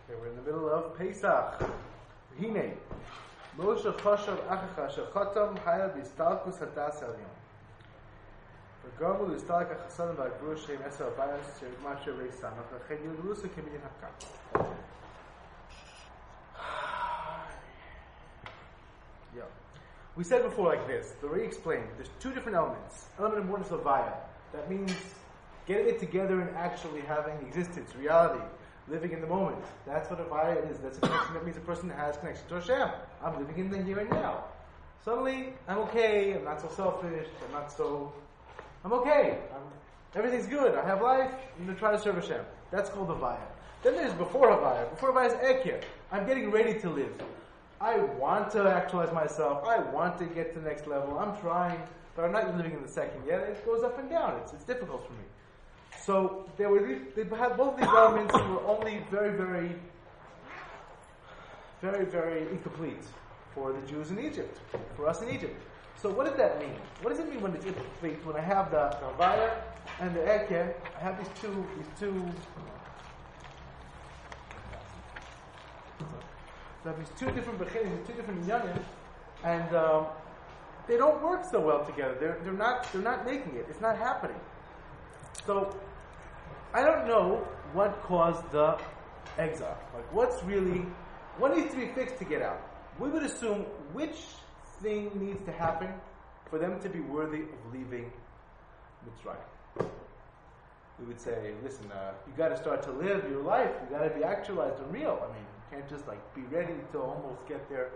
Okay, we're in the middle of Pesach. Hine. Moshe choshav achacha shechotam haya b'istalkus hadas elyon. V'gamu l'istalk achasadim v'agvur sheim esel vayas she'igmat she'rei samach v'chen yudlusa k'minyan hakam. Yeah. We said before like this, the Ray explained, there's two different elements. Element one is Levaya. That means getting it together and actually having existence, reality, living in the moment. That's what Avaya is. That's a connection. That means a person has connection to Hashem. I'm living in the here and now. Suddenly, I'm okay. I'm not so selfish. I'm okay. Everything's good. I have life. I'm going to try to serve Hashem. That's called Avaya. Then there's before Havaya. Before Havaya is Ekir. I'm getting ready to live. I want to actualize myself. I want to get to the next level. I'm trying, but I'm not living in the second yet. It goes up and down. It's difficult for me. So they had both of these elements were only very, very, very, very incomplete for the Jews in Egypt, for us in Egypt. So what does that mean? What does it mean when it's incomplete? When I have the Havaya and the Ekeh, I have these two. So I have these two different bechinim, two different inyanim, and they don't work so well together. They're not making it. It's not happening. So I don't know what caused the exile. Like what needs to be fixed to get out? We would assume which thing needs to happen for them to be worthy of leaving Mitzrayim. We would say, listen, you got to start to live your life. You got to be actualized and real. I mean, you can't just be ready to almost get there.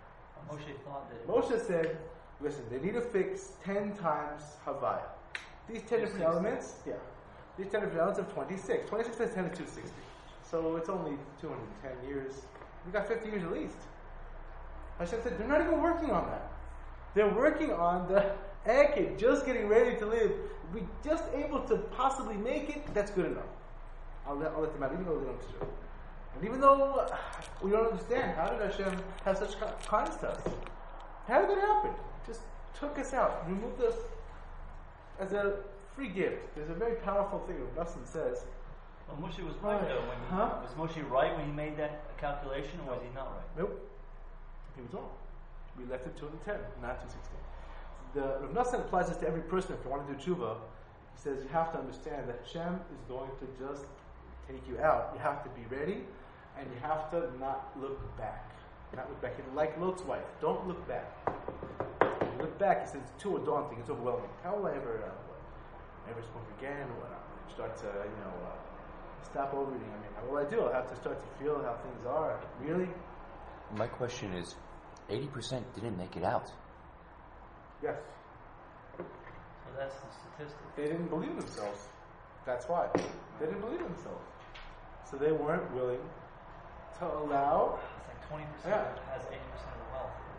Moshe said, listen, they need to fix 10 times Havaya. These 10 different elements, these 10 different elements of 26. 26 times 10 is 260. So it's only 210 years. We got 50 years at least. Hashem said, they're not even working on that. They're working on the Ekid, just getting ready to live. If we just able to possibly make it, that's good enough. I'll let them out, even though they don't deserve it. And even though we don't understand, how did Hashem have such kindness to us? How did that happen? Just took us out, removed us as a free gift. There's a very powerful thing that Nassim says. Well, Moshe was right though. Was Moshe right when he made that calculation, or was he not right? Nope. He was wrong. We left it 210, not 260. The Rav Nassim applies this to every person. If you want to do tshuva, he says you have to understand that Hashem is going to just take you out. You have to be ready, and you have to not look back. Not look back. Like Lot's wife, don't look back. When you look back, he says it's too daunting. It's overwhelming. How will I ever smoke again? Or start to stop overeating? I mean, what will I do? I'll have to start to feel how things are. Really? My question is, 80% didn't make it out. Yes. So that's the statistic. They didn't believe themselves. That's why. They didn't believe themselves. So they weren't willing to allow... It's like 20% has 80% of the wealth in the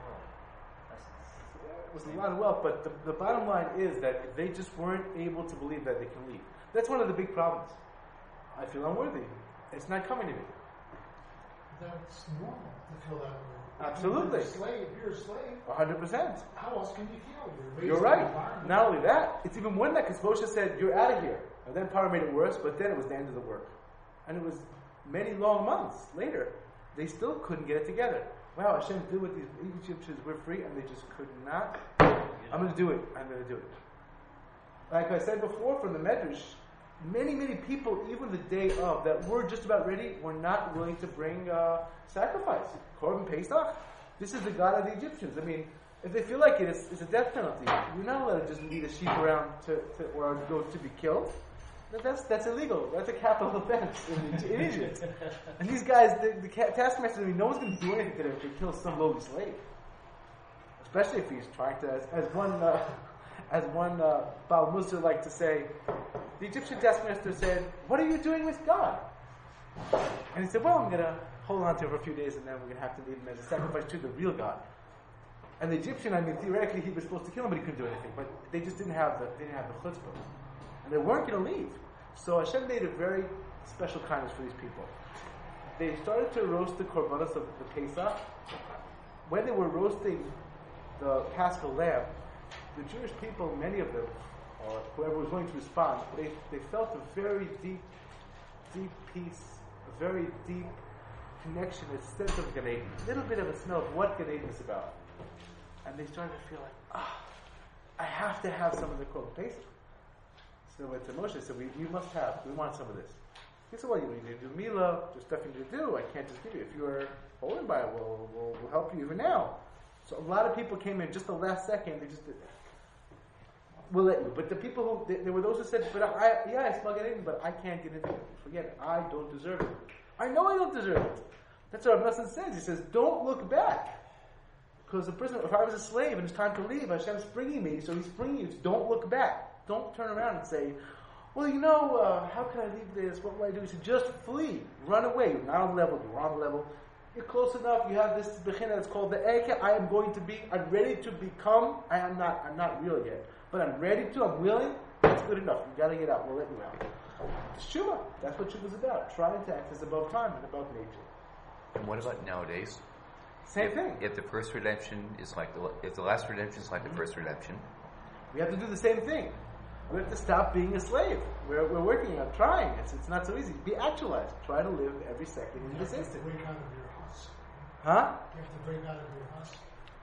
world. It was a lot of wealth, but the bottom line is that they just weren't able to believe that they can leave. That's one of the big problems. I feel unworthy. It's not coming to me. That's normal to feel that way. Absolutely. If you're a slave, 100%. how else can you feel? You're right. Not only that, it's even more than that, because Moshe said, you're out of here. And then Paro made it worse, but then it was the end of the work. And it was many long months later. They still couldn't get it together. Wow, Hashem did with these Egyptians, we're free, and they just could not. I'm going to do it. Like I said before from the Medrash, many people, even the day of, that were just about ready, were not willing to bring sacrifice. Korban Pesach. This is the God of the Egyptians. I mean, if they feel like it's a death penalty. You're not allowed to just lead a sheep around or a goat to be killed. That's illegal. That's a capital offense in Egypt. And these guys, the taskmaster, no one's going to do anything to them if they kill some lowly slave. Especially if he's trying to, as one Baal Mussar liked to say, the Egyptian taskmaster said, "What are you doing with God?" And he said, "Well, I'm going to hold on to it for a few days, and then we're going to have to leave him as a sacrifice to the real God." And the Egyptian, theoretically, he was supposed to kill him, but he couldn't do anything. But they just didn't have the chutzpah, and they weren't going to leave. So Hashem made a very special kindness for these people. They started to roast the korbanos of the Pesach. When they were roasting the Paschal lamb, the Jewish people, many of them, or whoever was going to respond, they felt a very deep peace, a very deep connection, a sense of Gan Eden, a little bit of a smell of what Gan Eden is about. And they started to feel like, I have to have some of the Korban Pesach. So went to Moshe, said, we want some of this. He said, well, you need to do Mila, there's stuff you need to do, I can't just give you. If you are holding by it, we'll help you even now. So a lot of people came in just the last second, they just did that. We'll let you. But the people who, there were those who said, but I smell Gan Eden, but I can't get into it. Forget it. I don't deserve it. I know I don't deserve it. That's what Rav Nosson says. He says, don't look back. Because the person, if I was a slave and it's time to leave, Hashem's bringing me, so He's bringing you. Don't look back. Don't turn around and say, well, how can I leave this? What will I do? He said, just flee. Run away. You're not on the level. You're on the level. You're close enough. You have this bechina that's called the Eke. I'm ready to become. I'm not real yet. But I'm ready to, I'm willing. That's good enough. You got to get out. We'll let you out. It's Tshuva. That's what Tshuva is about. Trying to act as above time and above nature. And what about nowadays? Same thing. If the first redemption is if the last redemption is like the first redemption, we have to do the same thing. We have to stop being a slave. We're working on trying. It's not so easy. Be actualized. Try to live every second in this instant. You have to break out of your house. Huh? You have to break out of your house.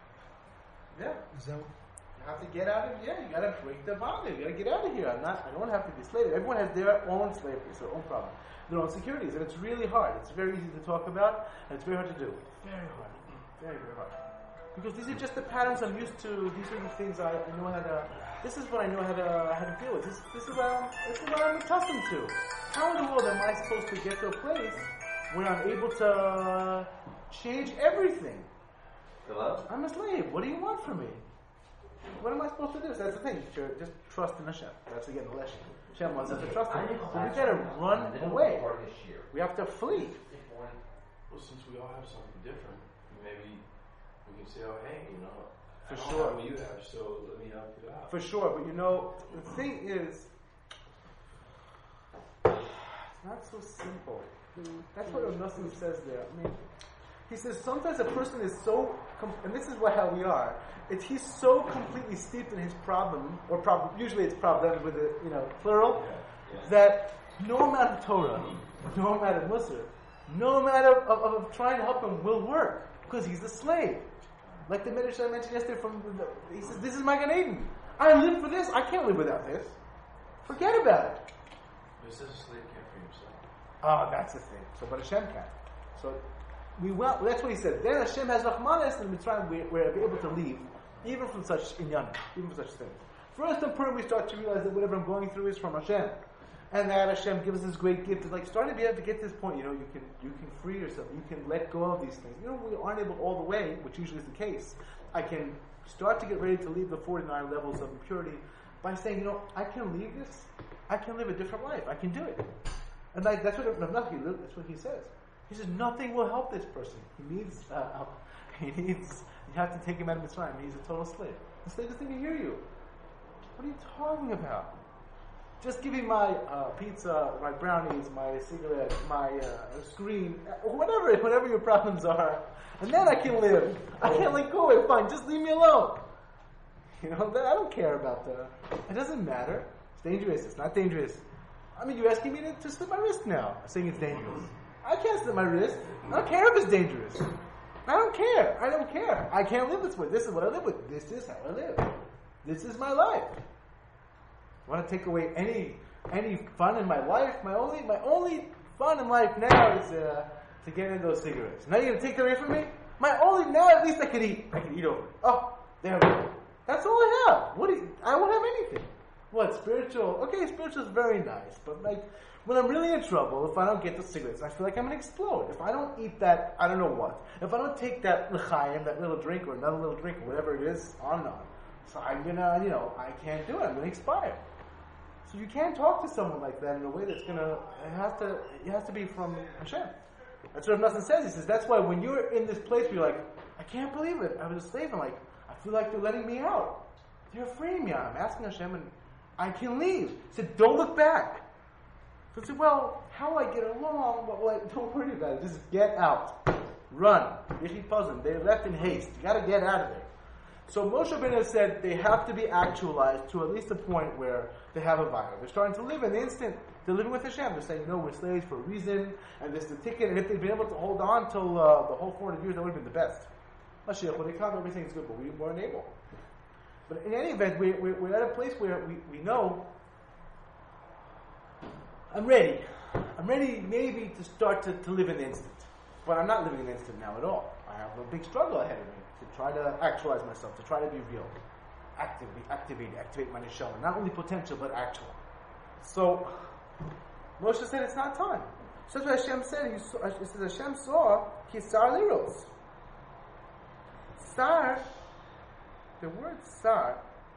Yeah. Is that You have to get out of you got to break the bondage. You got to get out of here. I don't have to be a slave. Everyone has their own slavery, their own problem, their own securities, and it's really hard. It's very easy to talk about, and it's very hard to do. Very hard. Very, very hard. Because these are just the patterns I'm used to. These are the things I know how to. This is what I know how to deal with. This is what I'm accustomed to. How in the world am I supposed to get to a place where I'm able to change everything? Hello? I'm a slave. What do you want from me? What am I supposed to do? So that's the thing. Just trust in Hashem. That's again the lesson. Hashem wants us to trust Him. So we got to run away. We have to flee. Well, since we all have something different, maybe we can say, "Oh, hey, For I don't sure. have what you have, so let me help you out." For sure, but the thing is, it's not so simple. That's what Rav Nosson says there. I mean, he says sometimes a person is so, and this is how we are. He's so completely steeped in his problem, or usually it's problem with the plural, that no amount of Torah, no amount of Musar, no amount of trying to help him will work because he's a slave. Like the Midrash I mentioned yesterday, he says, "This is my Gan Eden. I live for this. I can't live without this. Forget about it." But it says a slave can't free himself. Oh, that's the thing. So, but Hashem can. So, that's what he said. Then Hashem has Rahmanas and Mitzrayim. We're able to leave, even from such inyan, even from such things. First and Purim, we start to realize that whatever I'm going through is from Hashem, and that Hashem gives us this great gift. It's like starting to be able to get to this point. You can free yourself. You can let go of these things. We aren't able all the way, which usually is the case. I can start to get ready to leave the 49 levels of impurity by saying, I can leave this. I can live a different life. I can do it. And that's what he says. He says nothing will help this person. He needs help. You have to take him out of Mitzrayim. He's a total slave. The slave doesn't even hear you. What are you talking about? Just give me my pizza, my brownies, my cigarette, my screen, whatever your problems are, and then I can live. I can't let go of it. Fine, just leave me alone. I don't care about that. It doesn't matter. It's dangerous. It's not dangerous. I mean, you're asking me to slit my wrist now, saying it's dangerous. I can't slit my wrist. I don't care if it's dangerous. I don't care. I can't live this way. This is what I live with. This is how I live. This is my life. I want to take away any fun in my life. My only fun in life now is to get in those cigarettes. Now you're going to take that away from me? Now at least I can eat. I can eat over it. Oh, there we go. That's all I have. I won't have anything. What, spiritual? Okay, spiritual is very nice, but when I'm really in trouble, if I don't get the cigarettes, I feel like I'm going to explode. If I don't eat that, I don't know what. If I don't take that l'chaim, that little drink, or another little drink, or whatever it is, on, so I'm going to, I can't do it. I'm going to expire. So you can't talk to someone like that in a way that's going to, it has to be from Hashem. That's what Rav Nosson says. He says, that's why when you're in this place where you're like, I can't believe it. I was a slave. I feel like they're letting me out. They're freeing me. I'm asking Hashem, and I can leave. He said, don't look back. So I said, well, how will I get along? Don't worry about it. Just get out. Run. They're left in haste. You got to get out of there. So Moshe Rabbeinu said they have to be actualized to at least a point where they have a value. They're starting to live in the instant. They're living with Hashem. They're saying, no, we're slaves for a reason, and this is the ticket. And if they'd been able to hold on till the whole 400 years, that would have been the best. Mashiach, when they come, everything's good, but we weren't able. But in any event, we're at a place where we know I'm ready. I'm ready maybe to start to live in the instant. But I'm not living in the instant now at all. I have a big struggle ahead of me to try to actualize myself, to try to be real. Activate my neshama. Not only potential, but actual. So, Moshe said it's not time. So that's what Hashem said. It says Hashem saw Kisar Liros. Sar, the word Sar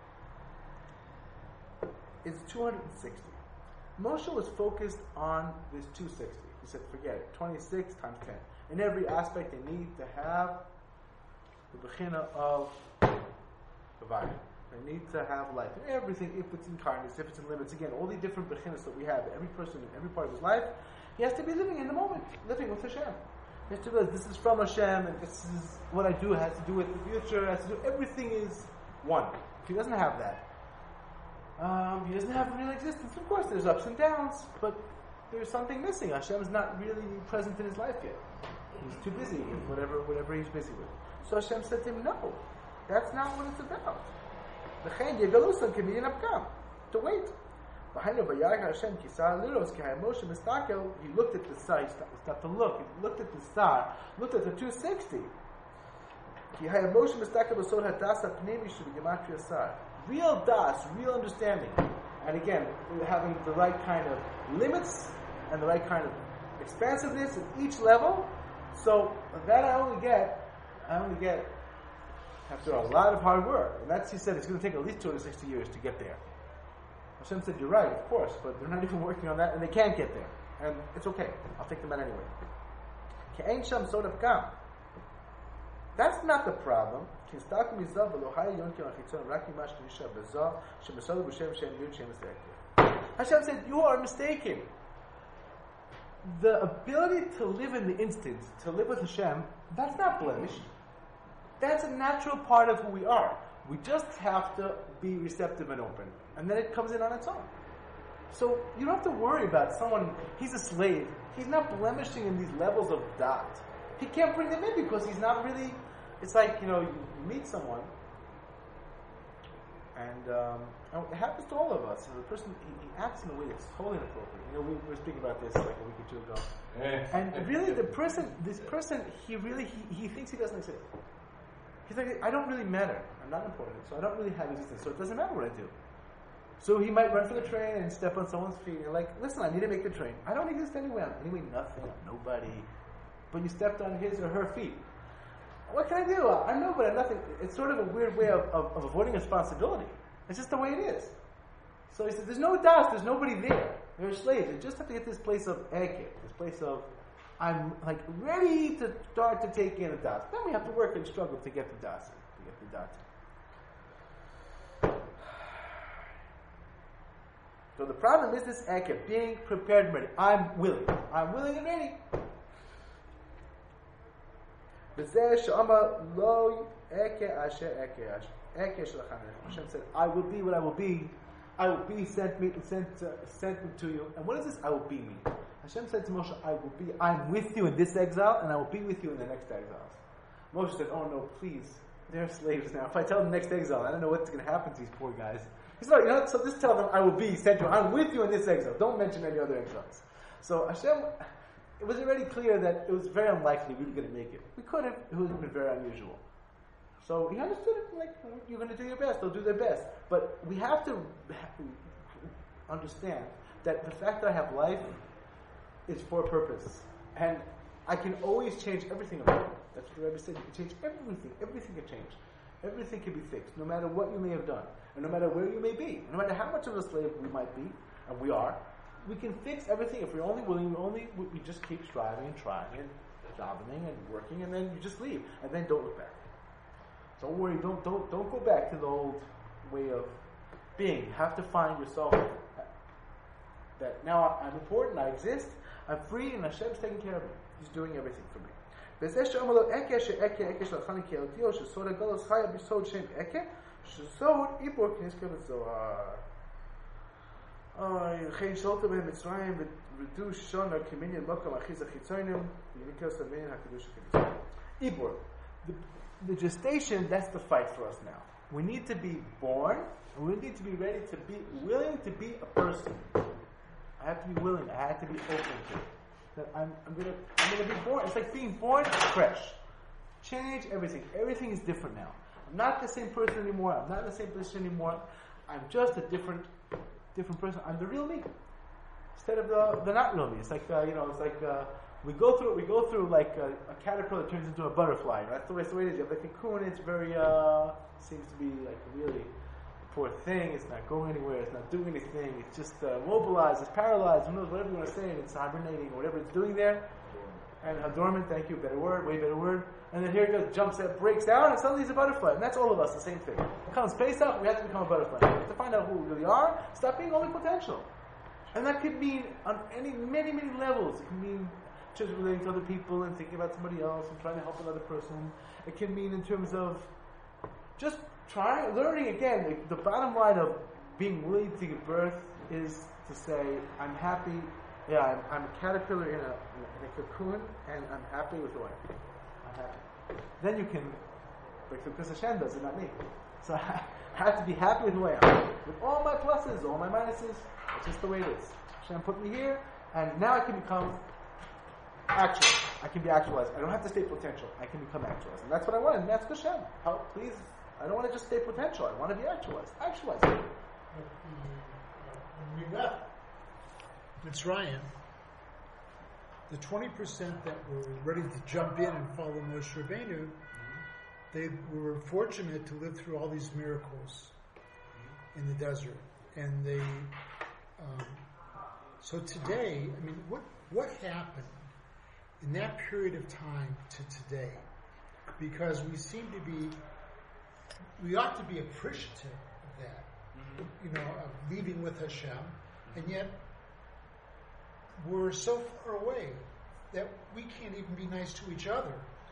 is 260. Moshe was focused on this 260. He said, forget it, 26 times 10. In every aspect, they need to have the bechina of Havaya. They need to have life. And everything, if it's in kindness, if it's in limits, again, all the different bechinas that we have, every person in every part of his life, he has to be living in the moment, living with Hashem. He has to realize this is from Hashem, and this is what I do, has to do with the future, has to do, everything is one. If he doesn't have that, he doesn't have real existence. Of course, there's ups and downs, but there's something missing. Hashem is not really present in his life yet. He's too busy with whatever he's busy with. So Hashem said to him, no, that's not what it's about. To wait. He looked at the star, he started to look. He looked at the star, looked at the 260. Real das, real understanding. And again, having the right kind of limits and the right kind of expansiveness at each level. So that I only get after a lot of hard work. And that's, he said, it's going to take at least 260 years to get there. Hashem said, you're right, of course, but they're not even working on that, and they can't get there. And it's okay. I'll take them out anyway. That's not the problem. Hashem said, you are mistaken. The ability to live in the instant, to live with Hashem, that's not blemished. That's a natural part of who we are. We just have to be receptive and open. And then it comes in on its own. So you don't have to worry about someone, he's a slave. He's not blemishing in these levels of dot. He can't bring them in because he's not really, it's like, you meet someone, and it happens to all of us. The person, he acts in a way that's totally inappropriate. We were speaking about this like a week or two ago. And really this person, he thinks he doesn't exist. He's like, I don't really matter. I'm not important, so I don't really have existence, so it doesn't matter what I do. So he might run for the train and step on someone's feet. And you're like, listen, I need to make the train. I don't exist anywhere. Anyway, nothing, nobody. But you stepped on his or her feet. What can I do? I know, but I'm nothing. It's sort of a weird way of avoiding responsibility. It's just the way it is. So he said, there's no das, there's nobody there. They're slaves. They just have to get this place of ekid, this place of, I'm like ready to start to take in a das. Then we have to work and struggle to get the das, to get the das. So the problem is this ekid, being prepared and ready. I'm willing and ready. Hashem said, I will be what I will be. I will be sent to you. And what is this? I will be me. Hashem said to Moshe, I will be. I'm with you in this exile, and I will be with you in the next exiles. Moshe said, oh no, please. They're slaves now. If I tell them next exile, I don't know what's going to happen to these poor guys. He said, so just tell them, I will be sent to you. I'm with you in this exile. Don't mention any other exiles. So Hashem, it was already clear that it was very unlikely we were going to make it. We could have. It would have been very unusual. So he understood it, like, you're going to do your best. They'll do their best. But we have to understand that the fact that I have life is for a purpose. And I can always change everything about it. That's what the Rebbe said. You can change everything. Everything can change. Everything can be fixed, no matter what you may have done, and no matter where you may be, no matter how much of a slave we might be, and we are. We can fix everything if we're only willing. We just keep striving and trying and jobbing and working, and then you just leave, and then don't look back. Don't worry. Don't go back to the old way of being. You have to find yourself that now I'm important. I exist. I'm free, and Hashem's taking care of me. He's doing everything for me. וזה שאומר לו אקה שאקה של החני קהילתיו שסוד הגלוס חיה בסוד שם אקה שסוד איבור כנזכר בזוהר. חיים שלטו במצרים ודו שונה כמניין מקום אחיז החיצונים ומקרס המין הקדוש הקדוש. Ibor. The gestation, that's the fight for us now. We need to be born, and we need to be ready to be willing to be a person. I have to be willing. I have to be open to it. That I'm gonna be born. It's like being born fresh. Change everything. Everything is different now. I'm not the same person anymore. I'm not in the same position anymore. I'm just a different person. I'm the real me. Instead of the not real me. It's like it's like we go through like a caterpillar that turns into a butterfly. Right? That's the way it is. You have the cocoon. It's very seems to be like really a poor thing. It's not going anywhere. It's not doing anything. It's just mobilized. It's paralyzed. Who knows? Whatever you want to say. It's hibernating or whatever it's doing there. And dormant. Thank you. Better word. Way better word. And then here it goes, jumps up, breaks down, and suddenly he's a butterfly. And that's all of us, the same thing. It comes space up, we have to become a butterfly. We have to find out who we really are, stop being only potential. And that could mean on many, many levels. It can mean just relating to other people and thinking about somebody else and trying to help another person. It can mean in terms of just learning again. Like the bottom line of being willing to give birth is to say, I'm happy. Yeah, I'm a caterpillar in a cocoon, and I'm happy with who I am. I'm happy. Then you can, because Hashem does it, not me. So I have to be happy with who I am. With all my pluses, all my minuses, it's just the way it is. Hashem put me here, and now I can become actual. I can be actualized. I don't have to stay potential. I can become actualized. And that's what I want, and that's Hashem. Please, I don't want to just stay potential. I want to be actualized. Actualized. When we left Mitzrayim, the 20% that were ready to jump in and follow Moshe Rabbeinu, they were fortunate to live through all these miracles in the desert. And they, so today, I mean, what happened in that period of time to today? Because we ought to be appreciative of that, of leaving with Hashem, and yet we're so far away that we can't even be nice to each other.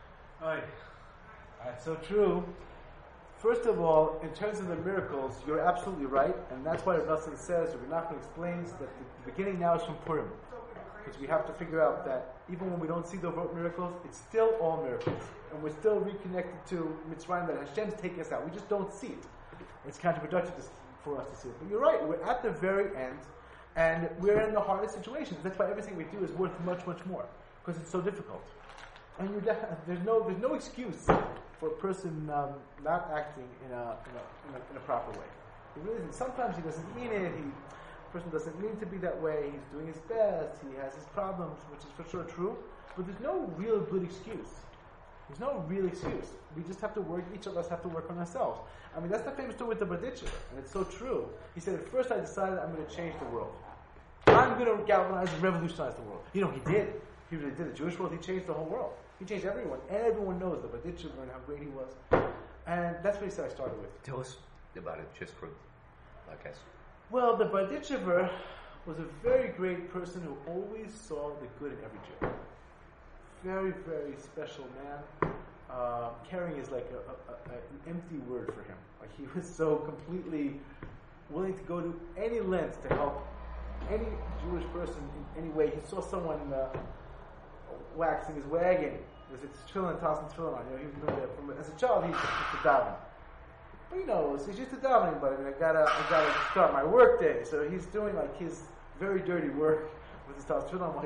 That's so true. First of all, in terms of the miracles, you're absolutely right, and that's why Rav says, Rabbi Nachman explains that the beginning now is from Purim, because we have to figure out that even when we don't see the miracles, it's still all miracles, and we're still reconnected to Mitzrayim, that Hashem's taking us out. We just don't see it. It's counterproductive for us to see it. But you're right, we're at the very end, and we're in the hardest situations. That's why everything we do is worth much, much more, because it's so difficult. And there's no excuse for a person not acting in a proper way. He really isn't. Sometimes he doesn't mean it. The person doesn't mean to be that way. He's doing his best. He has his problems, which is for sure true. But there's no real good excuse. There's no real excuse. We just have to work. Each of us have to work on ourselves. I mean, that's the famous story with the Berditchever, and it's so true. He said, at first I decided I'm going to change the world. I'm going to galvanize and revolutionize the world. He did. He really did. The Jewish world, he changed the whole world. He changed everyone. Everyone knows the Berditchever and how great he was. And that's what he said I started with. Tell us about it, just for, I guess. Well, the Berditchever was a very great person who always saw the good in every Jew. Very, very special man. Caring is like an empty word for him. Like he was so completely willing to go to any length to help any Jewish person in any way. He saw someone waxing his wagon with its tefillin, tossing tefillin on. He was as a child he used to daven. But he's used to davening. But I gotta start my work day. So he's doing like his very dirty work with his tossing tefillin while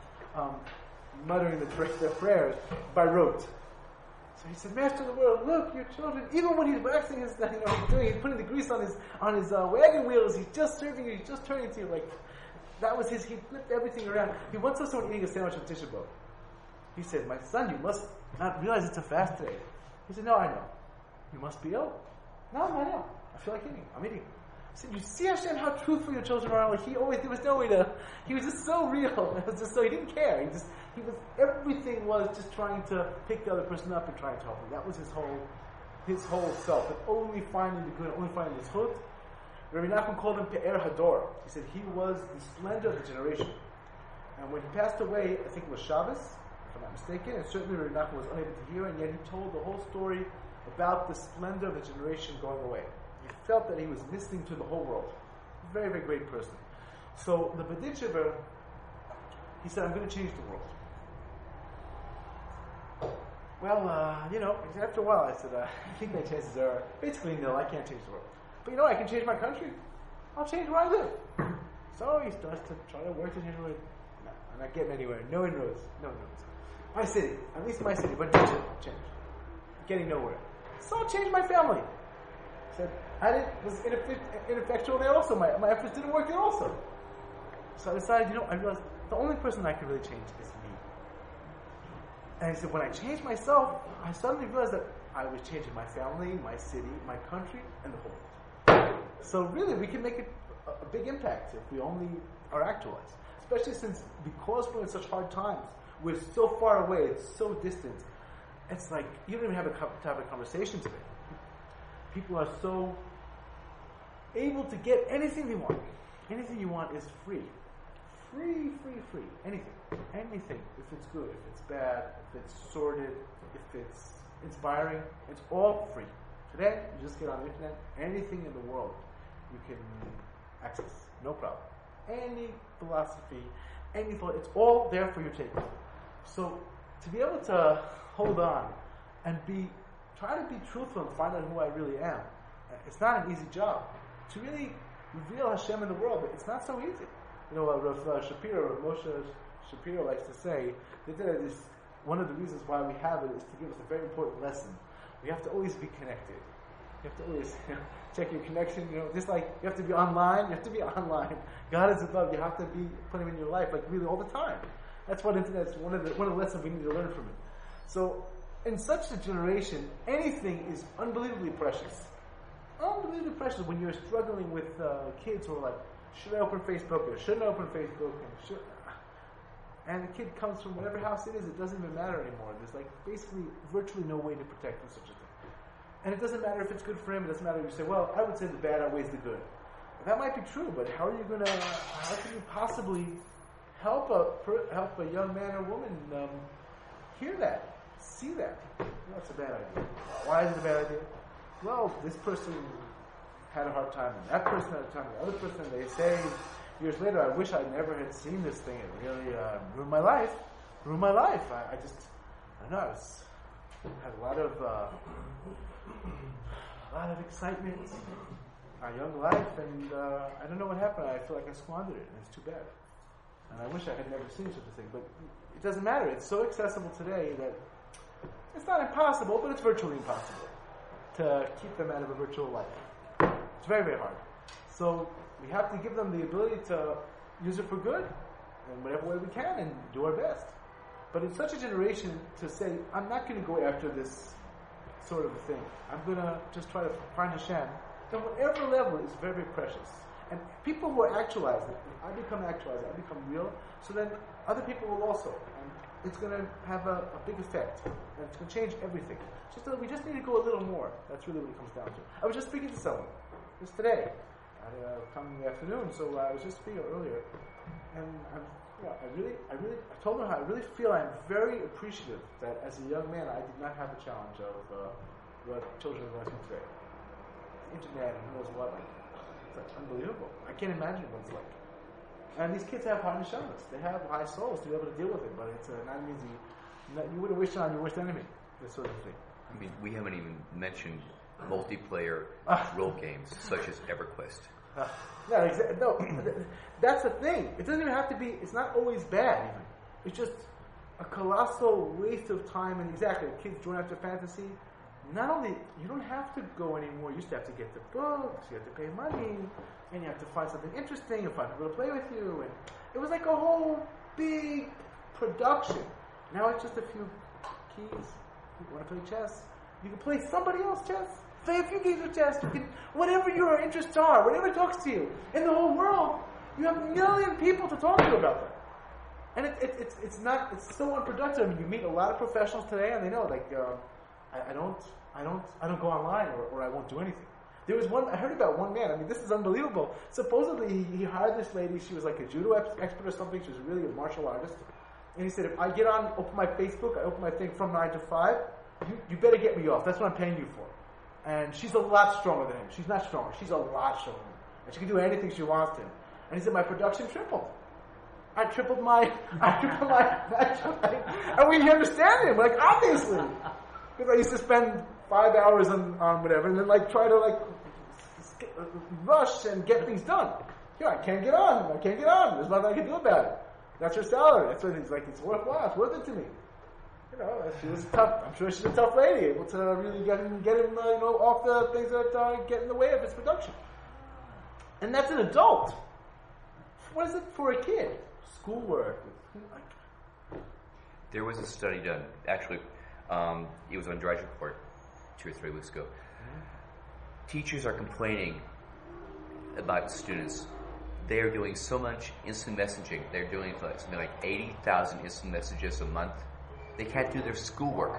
he's muttering the prayers by rote. So he said, Master of the world, look, your children, even when he's waxing his, he's putting the grease on his wagon wheels, he's just serving you, he's just turning to you. Like, that was he flipped everything around. He once saw someone eating a sandwich on Tisha B'Av. He said, my son, you must not realize it's a fast today. He said, no, I know. You must be ill. No, I'm not ill. I feel like eating. I'm eating. He said, you see, Hashem, how truthful your children are. Like, there was no way to, he was just so real. It was just so, he didn't care. Everything was just trying to pick the other person up and trying to help him. That was his whole self. But only finding the good, only finding the zchut. Rabbi Nachman called him Pe'er Hador. He said he was the splendor of the generation. And when he passed away, I think it was Shabbos, if I'm not mistaken, and certainly Rabbi Nachman was unable to hear, and yet he told the whole story about the splendor of the generation going away. He felt that he was listening to the whole world. Very, very great person. So the Berditchever, he said, I'm going to change the world. Well, after a while I said, I think my chances are basically nil. I can't change the world. But I can change my country. I'll change where I live. So he starts to try to work to change where I live. No, I'm not getting anywhere. No inroads. My city, at least my city, but change. Getting nowhere. So I'll change my family. Said, was ineffectual there also. My efforts didn't work there also. So I decided, I realized the only person I can really change is me. And he said, when I changed myself, I suddenly realized that I was changing my family, my city, my country, and the whole world. So really, we can make a big impact if we only are actualized. Especially because we're in such hard times, we're so far away, it's so distant. It's like, you don't even have to have a conversation today. People are so able to get anything they want. Anything you want is free. Free. Anything. If it's good, if it's bad, if it's sordid, if it's inspiring, it's all free. Today, you just get on the internet, anything in the world you can access. No problem. Any philosophy, any thought, it's all there for your taking. So, to be able to hold on and try to be truthful and find out who I really am, it's not an easy job. To really reveal Hashem in the world, it's not so easy. Rav Moshe Shapiro likes to say that one of the reasons why we have it is to give us a very important lesson. We have to always be connected. You have to always check your connection. Just like you have to be online. God is above. You have to put Him in your life, like really all the time. That's what Internet's one of the lessons we need to learn from it. So, in such a generation, anything is unbelievably precious. Unbelievably precious when you're struggling with kids who are like, should I open Facebook or shouldn't I open Facebook? And the kid comes from whatever house it is, it doesn't even matter anymore. There's basically virtually no way to protect from such a thing. And it doesn't matter if it's good for him, it doesn't matter if you say, well, I would say the bad outweighs the good. That might be true, but how can you possibly help a young man or woman hear that, see that? That's a bad idea. Why is it a bad idea? Well, this person had a hard time, and that person had a time, and the other person, they say years later, I wish I never had seen this thing. It really ruined my life. I don't know, I had a lot of excitement, a young life, and I don't know what happened. I feel like I squandered it, and it's too bad. And I wish I had never seen such a thing, but it doesn't matter. It's so accessible today that it's not impossible, but it's virtually impossible to keep them out of a virtual life. It's very, very hard. So we have to give them the ability to use it for good in whatever way we can and do our best. But in such a generation, to say, I'm not going to go after this sort of a thing. I'm going to just try to find Hashem. At whatever level is very, very precious. And people who are actualized, I become actualized, I become real, so then other people will also. And it's going to have a big effect. And it's going to change everything. Just that we just need to go a little more. That's really what it comes down to. I was just speaking to someone just today. I come in the afternoon, so I was just speaking earlier. And I told her how I really feel I'm very appreciative that as a young man I did not have the challenge of what children are going through today. The internet and who knows what. It's unbelievable. I can't imagine what it's like. And these kids have high neshamas. They have high souls to be able to deal with it, but it's not an easy. You wouldn't wish it on your worst enemy. This sort of thing. I mean, we haven't even mentioned multiplayer role games such as EverQuest. No, that's the thing. It doesn't even have to be. It's not always bad. Even it's just a colossal waste of time. And exactly, kids join after fantasy. Not only you don't have to go anymore. You used to have to get the books. You have to pay money, and you have to find something interesting and find people to play with you. And it was like a whole big production. Now it's just a few keys. You want to play chess? You can play somebody else's chess. Play a few games of chess. You can, whatever your interests are, whatever talks to you. In the whole world, you have a million people to talk to about that. And it's so unproductive. I mean, you meet a lot of professionals today, and they know, I don't go online, or I won't do anything. There was I heard about one man. I mean, this is unbelievable. Supposedly, he hired this lady. She was like a judo expert or something. She was really a martial artist. And he said, if I get on, open my Facebook, I open my thing from 9 to 5, you better get me off. That's what I'm paying you for. And she's a lot stronger than him. She's not stronger. She's a lot stronger than him. And she can do anything she wants to him. And he said, my production tripled. I tripled my, and we understand him, like, obviously. Because I used to spend 5 hours on whatever, and then, like, try to, like, rush and get things done. Here, I can't get on. There's nothing I can do about it. That's her salary. That's what he's like, it's worthwhile. It's worth it to me. You know, she was tough. I'm sure she's a tough lady, able to really get him off the things that get in the way of his production. And that's an adult. What is it for a kid? Schoolwork. There was a study done. Actually, it was on Drudge Report 2 or 3 weeks ago. Teachers are complaining about students. They are doing so much instant messaging. They're doing something like 80,000 instant messages a month. They can't do their schoolwork.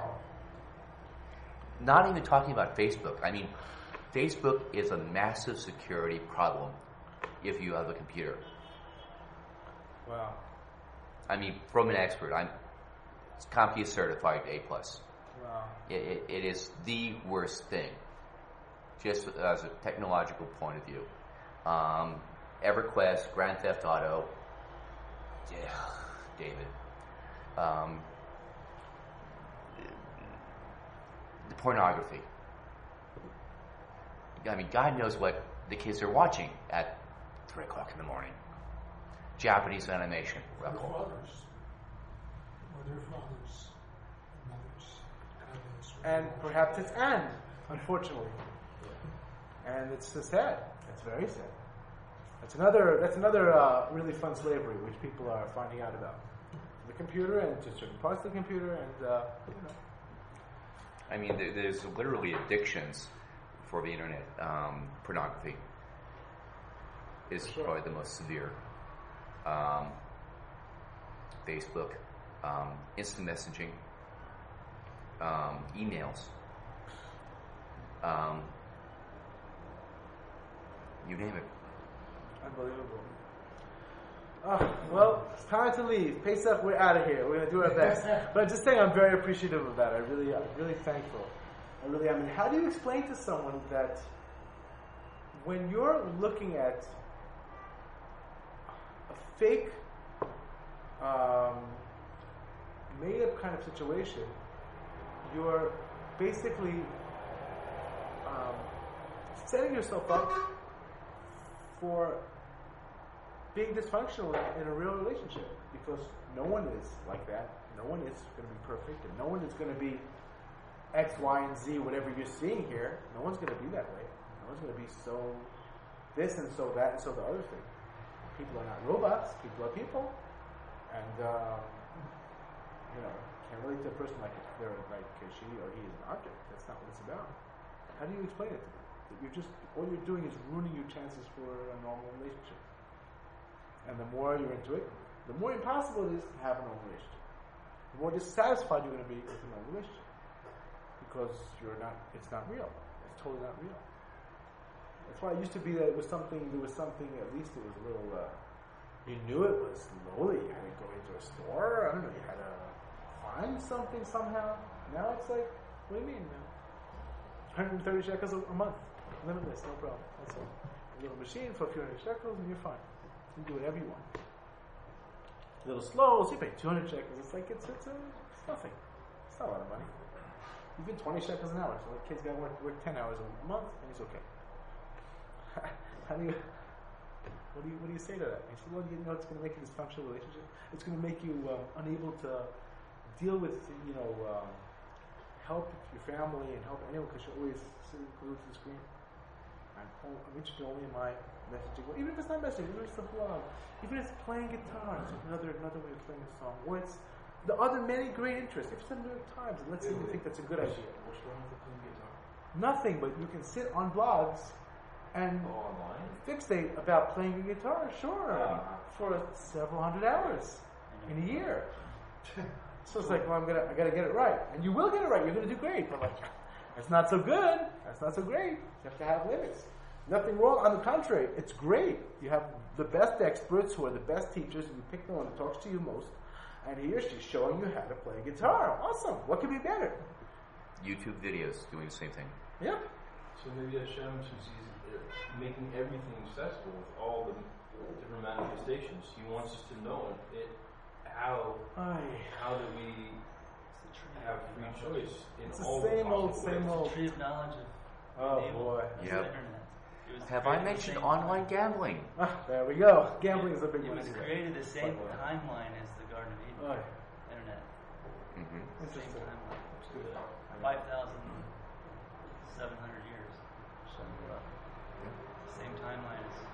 Not even talking about Facebook. I mean, Facebook is a massive security problem if you have a computer. Wow. I mean, from an expert, I'm CompTIA certified A+. Wow. It is the worst thing, just as a technological point of view. EverQuest, Grand Theft Auto, David. The pornography. I mean, God knows what the kids are watching at 3 o'clock in the morning. Japanese animation. Their fathers. Or their fathers. Mothers. And perhaps it's unfortunately. And it's sad. It's very sad. That's another really fun slavery which people are finding out about. The computer and just certain parts of the computer and I mean, there's literally addictions for the internet. Pornography is probably the most severe. Facebook, instant messaging, emails. You name it. Unbelievable. Well, it's time to leave. Pesach, we're out of here. We're going to do our best. But I'm just saying, I'm very appreciative of that. I'm really thankful. I mean, how do you explain to someone that when you're looking at a fake, made-up kind of situation, you're basically setting yourself up for being dysfunctional in a real relationship, because no one is like that. No one is going to be perfect, and no one is going to be X, Y, and Z, whatever you're seeing here. No one's going to be that way. No one's going to be so this and so that and so the other thing. People are not robots. People are people. And, can't relate to a person like they're like she or he is an object. That's not what it's about. How do you explain it to them? That all you're doing is ruining your chances for a normal relationship. And the more you're into it, the more impossible it is to have a normal relationship. The more dissatisfied you're going to be with a normal relationship. Because it's not real. It's totally not real. That's why it used to be that there was something, at least it was a little, you knew it was lowly. You had to go into a store, I don't know, you had to find something somehow. Now it's like, what do you mean now? 130 shekels a month. Limitless, no problem. That's all. A little machine for a few hundred shekels and you're fine. You can do whatever you want. A little slow, so you pay 200 shekels. It's like, it's nothing. It's not a lot of money. Even 20 shekels an hour. So the kid's got to work 10 hours a month and he's okay. What do you say to that? You say, well, you know, it's going to make a dysfunctional relationship. It's going to make you unable to deal with, help your family and help anyone because you're always sitting glued to the screen. I'm interested only in my messaging. Well, even if it's not messaging, even if it's a blog, even if it's playing guitar, it's another way of playing a song. Or it's the other many great interests. If it's the New York Times, and let's say you think that's a good idea. What's wrong with playing guitar? Nothing, but you can sit on blogs and fixate about playing a guitar, for several hundred hours in a year. So it's like, well, I got to get it right, and you will get it right. You're going to do great, but like, that's not so good. That's not so great. You have to have limits. Nothing wrong. On the contrary, it's great. You have the best experts who are the best teachers, and you pick the one that talks to you most, and he or she's showing you how to play guitar. Awesome. What could be better? YouTube videos doing the same thing. Yep. So maybe Hashem, since He's making everything accessible with all the different manifestations, He wants us to know it. How do we have free choice in it's all the same the old, possible same ways? old. Tree of knowledge of Oh evil. boy. It's Yep. the internet. It was Have I created the mentioned same online time. gambling? There we go. Gambling is a big It one. was anyway. created the same But, timeline as the Garden of Eden. Oh, Internet. Mm-hmm. Same interesting. timeline. Let's do that. 5,700 years. Same timeline as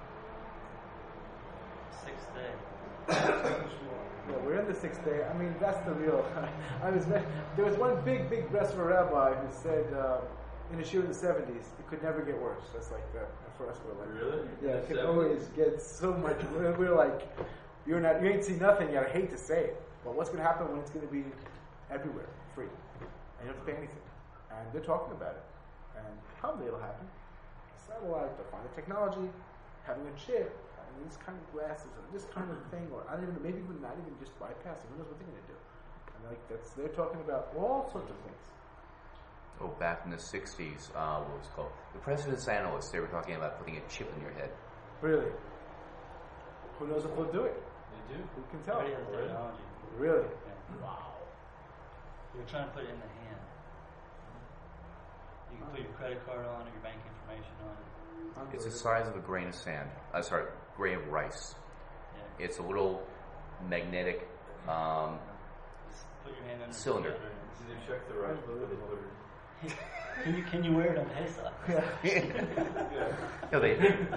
sixth day. Yeah, we're in the sixth day. I mean, that's the real. There was one big Breslov rabbi who said in a shiur in the 70s, it could never get worse. That's like for us, we're like, Really? yeah, it In could the always get so much. We're like, you ain't seen nothing yet. I hate to say it, but what's going to happen when it's going to be everywhere, free, and you don't have to pay anything? And they're talking about it, and probably it'll happen. Satellite, they'll find the technology, having a chip. These kind of glasses or this kind of thing, or I don't even, maybe even not even just bypassing. Who knows what they're going to do? And like they're talking about all sorts of things. Oh, back in the 60s, what was it called? The President's Analysts, they were talking about putting a chip in your head. Really? Who knows if they'll do it? They do. Who can tell? Already has technology. Really? Yeah. Wow. They're trying to put it in the hand. You can put your credit card on it, your bank information on it. It's the size of a grain of sand. Grain of rice. Yeah. It's a little magnetic Just put your hand under cylinder. the Do they check the right before they put it? Can you wear it on Pesach? No, they.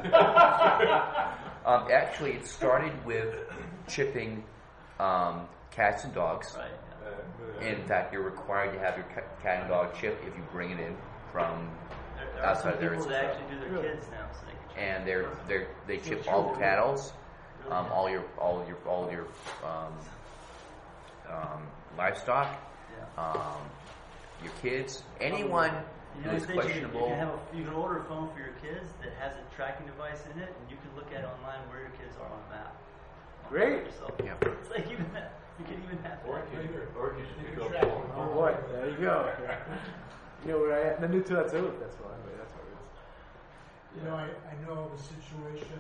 Actually, it started with chipping cats and dogs. Right. Yeah. In fact, you're required to have your cat and dog chip if you bring it in from There are some outside there. people that actually do their kids now, so they can And they chip all the cattle, all your livestock, Yeah. your kids, anyone In who the is United States, questionable. you can order a phone for your kids that has a tracking device in it, and you can look at online where your kids are on a map. Great. Yourself. Yeah. It's like you can have Or that. can you just pick up track phone? Oh boy, there you go. You know where I am. The new to that's what. That's what it is. You know, I know of a situation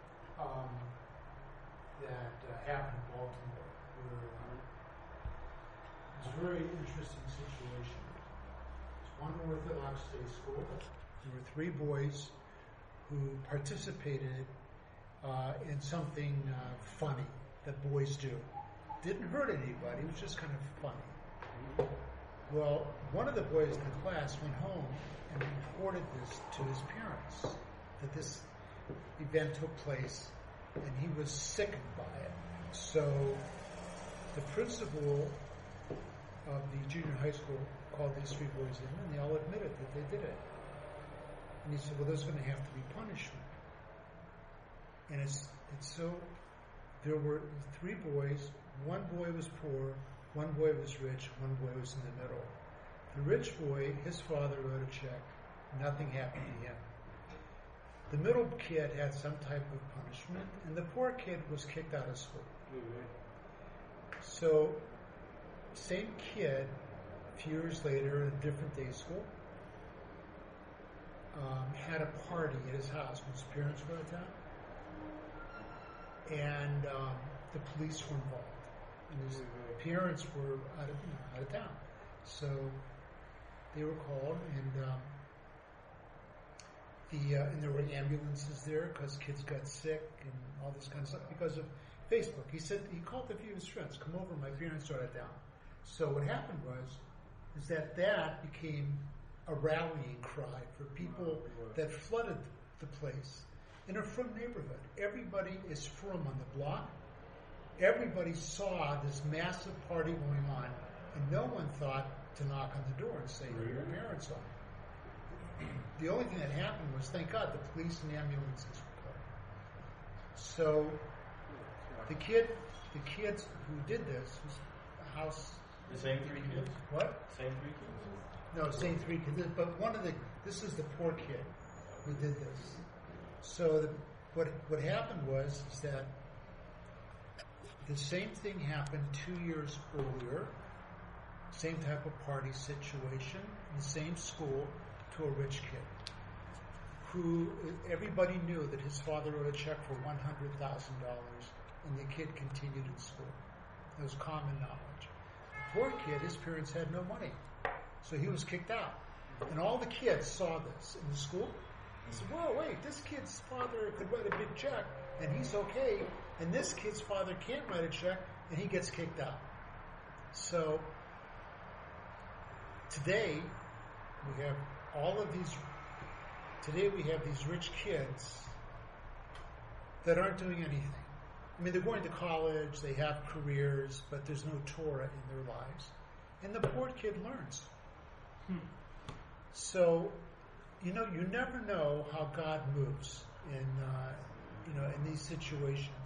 that happened in Baltimore where it was a very interesting situation. It's one Orthodox day school. There were 3 boys who participated in something funny that boys do. Didn't hurt anybody, it was just kind of funny. Well, one of the boys in the class went home and reported this to his parents, that this event took place, and he was sickened by it. So the principal of the junior high school called these 3 boys in, and they all admitted that they did it. And he said, well, there's going to have to be punishment. And it's so, there were 3 boys, one boy was poor, one boy was rich, one boy was in the middle. The rich boy, his father wrote a check, nothing happened to him. The middle kid had some type of punishment, and the poor kid was kicked out of school. So, same kid, a few years later, in a different day school, had a party at his house when his parents were out of town, and the police were involved. And his parents were out of town, so they were called, and there were ambulances there because kids got sick and all this kind of stuff because of Facebook. He said he called a few of his friends, "Come over, my parents are out of town." So what happened is that became a rallying cry for people that flooded the place in a frum neighborhood. Everybody is frum on the block. Everybody saw this massive party going on, and no one thought to knock on the door and say, your parents are. The only thing that happened was, thank God, the police and the ambulances were called. So the kids who did this was a house. The same 3 kids? What? Same 3 kids? No, same 3 kids. But this is the poor kid who did this. So what happened was that The same thing happened 2 years earlier. Same type of party situation in the same school to a rich kid who everybody knew that his father wrote a check for $100,000 and the kid continued in school. It was common knowledge. The poor kid, his parents had no money, so he was kicked out. And all the kids saw this in the school. They said, well, wait, this kid's father could write a big check and he's okay, and this kid's father can't write a check and he gets kicked out. So today we have these rich kids that aren't doing anything. I mean, they're going to college, they have careers, but there's no Torah in their lives. And the poor kid learns. So, you never know how God moves in these situations.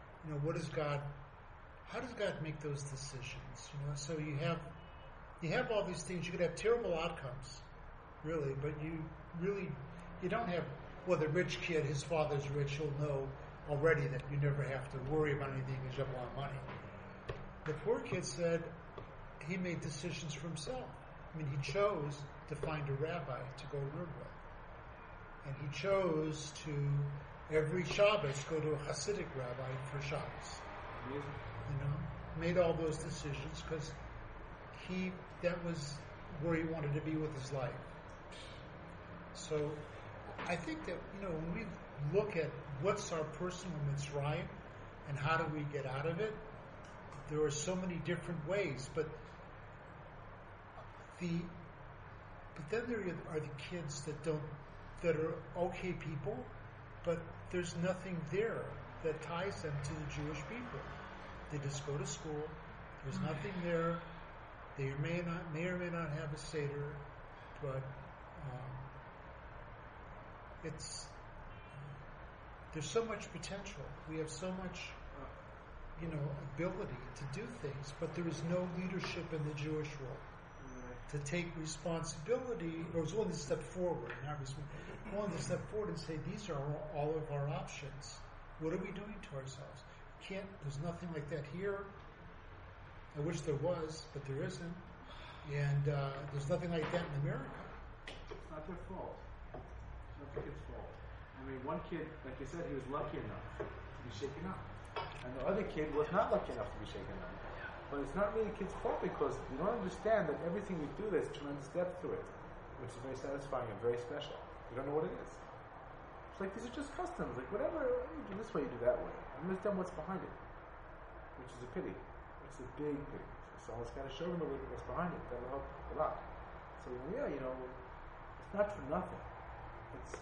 How does God make those decisions? So you have all these things. You could have terrible outcomes, really, but you don't have, the rich kid, his father's rich, he'll know already that you never have to worry about anything because you have a lot of money. The poor kid said he made decisions for himself. I mean, he chose to find a rabbi to go learn with. And he chose to, every Shabbos, go to a Hasidic rabbi for Shabbos. Made all those decisions because that was where he wanted to be with his life. So I think that, when we look at what's our personal Mitzrayim and how do we get out of it, there are so many different ways. But then there are the kids that are okay people, but there's nothing there that ties them to the Jewish people. They just go to school. There's nothing there. They may or may not have a Seder, but there's so much potential. We have so much, ability to do things, but there is no leadership in the Jewish world to take responsibility, or is willing to step forward, and say, these are all of our options. What are we doing to ourselves? There's nothing like that here. I wish there was, but there isn't. And there's nothing like that in America. It's not their fault. It's not the kid's fault. I mean, one kid, like you said, he was lucky enough to be shaken up. And the other kid was not lucky enough to be shaken up. But it's not really the kid's fault because you don't understand that everything we do, there's tremendous depth to it, which is very satisfying and very special. You don't know what it is. It's like these are just customs. Like whatever you do this way, you do that way. Understand what's behind it, which is a pity. It's a big pity. So someone's got to show them what's behind it. That'll help a lot. So it's not for nothing. It's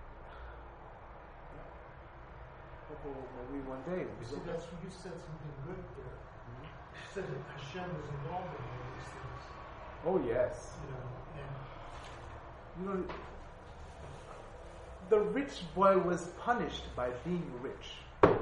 maybe one day. You said something good there. Mm-hmm. You said that Hashem was involved in all these things. Oh yes. The rich boy was punished by being rich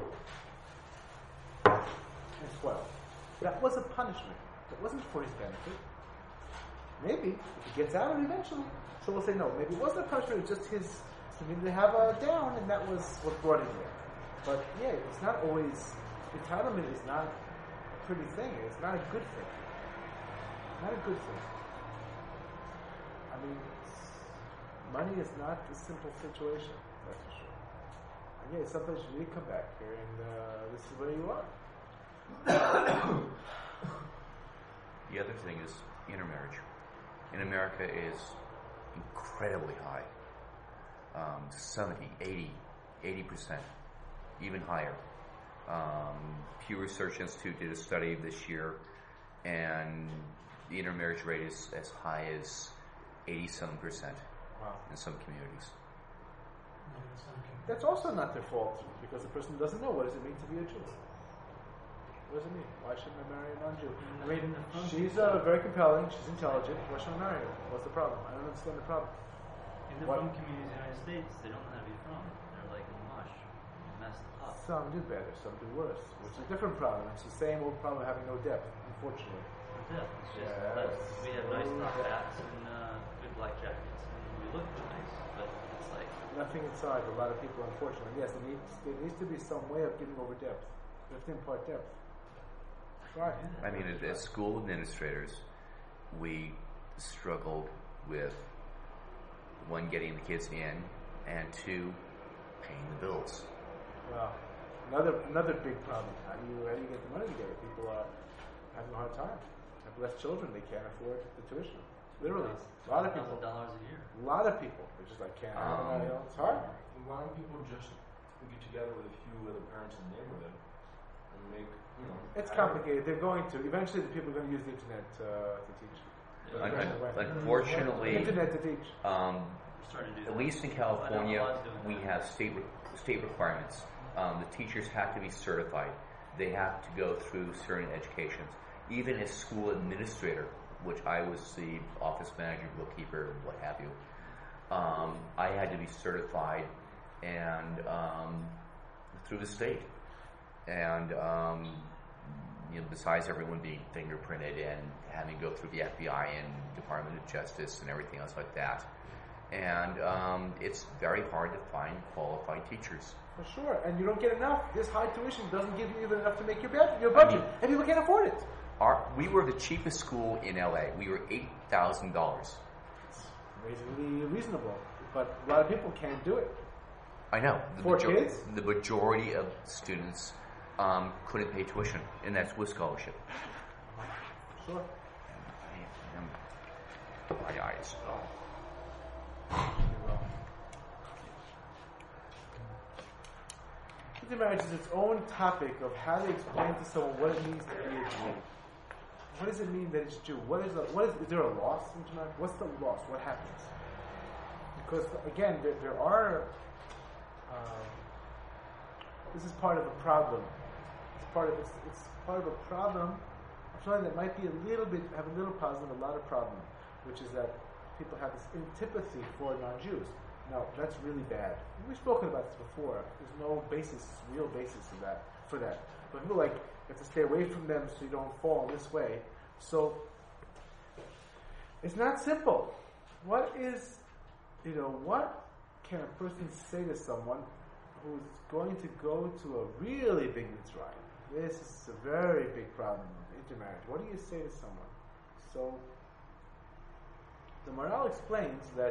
and spoiled. That was a punishment. It wasn't for his benefit. Maybe if he gets out of it eventually, so we'll say no. Maybe it wasn't a punishment. It was just his. Maybe they have a down, and that was what brought him there. But yeah, it's not always. Entitlement is not a pretty thing. It's not a good thing. Not a good thing. I mean, money is not a simple situation. That's for sure. And yeah, sometimes you need to come back here, and this is where you are. The other thing is intermarriage. In America is incredibly high. 70, 80%, even higher. Pew Research Institute did a study this year, and the intermarriage rate is as high as 87% in some communities. That's also not their fault, because the person doesn't know what does it mean to be a Jew. What does it mean? Why shouldn't I marry a non-Jew? I mean, she's very compelling, she's intelligent, why should I marry her? What's the problem? I don't understand the problem. In the Frum communities in the United States, they don't know how to be Frum. They're like mush, messed up. Some do better, some do worse, which is a different problem. It's the same old problem of having no depth, unfortunately. No depth. It's just we have nice top hats and good black jackets, and we look nice, but it's like nothing inside. A lot of people, unfortunately, yes, there needs to be some way of getting over depth. You have to impart depth. Right. I mean, as school administrators, we struggled with one, getting the kids in, and two, paying the bills. Well, another big problem. How do you get the money together? People are having a hard time. Have less children, they can't afford the tuition. Literally, a lot of people. $1,000 a year. A lot of people. They're just like can't. It's hard. Why don't people just get together with a few other parents in the neighborhood and make, It's complicated. They're going to. Eventually, the people are going to use the internet to teach. Unfortunately, Internet to teach. At least in California, we have state requirements. The teachers have to be certified. They have to go through certain educations. Even as school administrator, which I was the office manager, bookkeeper, what have you, I had to be certified and through the state. And besides everyone being fingerprinted and having to go through the FBI and Department of Justice and everything else like that. And it's very hard to find qualified teachers. For sure, and you don't get enough. This high tuition doesn't give you even enough to make your budget, and people can't afford it. We were the cheapest school in LA. We were $8,000. It's amazingly reasonable, but a lot of people can't do it. I know. Kids? The majority of students couldn't pay tuition, and that's with scholarship. Sure. My eyes. Intermarriage is its own topic of how to explain to someone what it means to be a Jew. What does it mean that it's Jew? Is there a loss in intermarriage? What's the loss? What happens? Because again, there are. This is part of a problem. It's part of a problem. Something that might be have a little positive, a lot of problem, which is that people have this antipathy for non-Jews. Now, that's really bad. We've spoken about this before. There's no real basis for that. But people you have to stay away from them so you don't fall this way. So, it's not simple. What can a person say to someone who's going to go to a really big mitzvah? This is a very big problem, intermarriage. What do you say to someone? So, the Maharal explains that,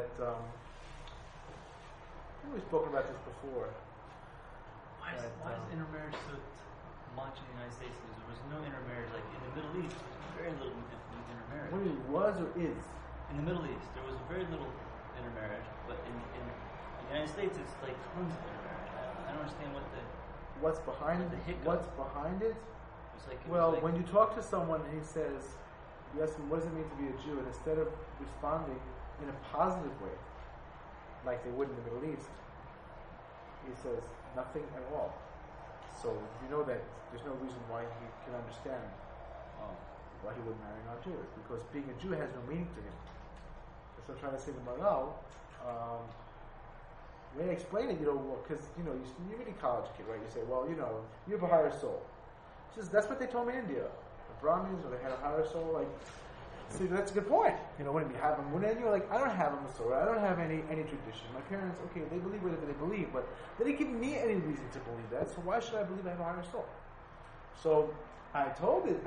we've spoken about this before. Why is intermarriage so much in the United States? There was no intermarriage. Like in the Middle East, there was very little intermarriage. What it was or is? In the Middle East, there was very little intermarriage, but in the United States, it's like tons of intermarriage. I don't understand what's behind it. What's behind it? When you talk to someone and he says, you ask him, what does it mean to be a Jew? And instead of responding in a positive way, like they would in the Middle East, he says nothing at all. So you know that there's no reason why he can understand why he wouldn't marry non-Jews, because being a Jew has no meaning to him. So I'm trying to say to Maharal, when I explain it, because you're a college kid, right? You say, well, you have a higher soul. He says, that's what they told me in India. The Brahmins, or they had a higher soul, see, that's a good point. When you have them, you're like, I don't have a Masorah, I don't have any tradition. My parents, okay, they believe whatever they believe, but they didn't give me any reason to believe that, so why should I believe I have a higher soul? So I told this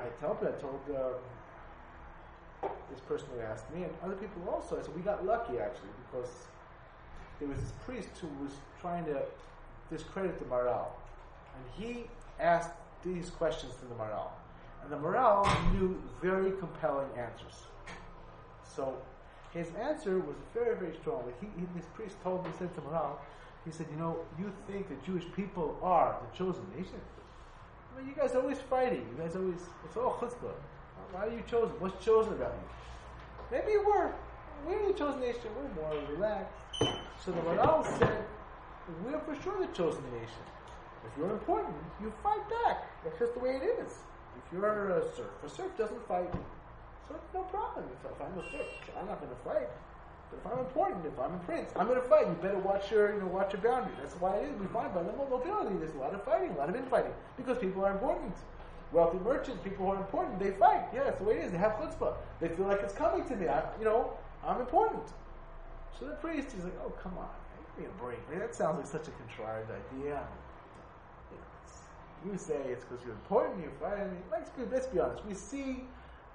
person who asked me, and other people also, I said, we got lucky actually, because there was this priest who was trying to discredit the Maharal. And he asked these questions to the Maharal. And the Maharal knew very compelling answers. So his answer was very, very strong. This priest told me, he said to Maharal, he said, you think the Jewish people are the chosen nation? You guys are always fighting. It's all chutzpah. Why are you chosen? What's chosen about you? Maybe we're the chosen nation. We're more relaxed. So the Maharal said, we're for sure the chosen nation. If you're important, you fight back. That's just the way it is. If you're a serf doesn't fight. So it's no problem. If I'm a serf, I'm not going to fight. But if I'm important, if I'm a prince, I'm going to fight. You better watch your boundaries. That's why it is. We find by the nobility, there's a lot of fighting, a lot of infighting, because people are important. Wealthy merchants, people who are important, they fight. Yeah, that's the way it is. They have chutzpah. They feel like it's coming to me. I'm important. So the priest, he's like, oh, come on. Give me a break. That sounds like such a contrived idea. You say it's because you're important, you're fighting. I mean, let's be honest. We see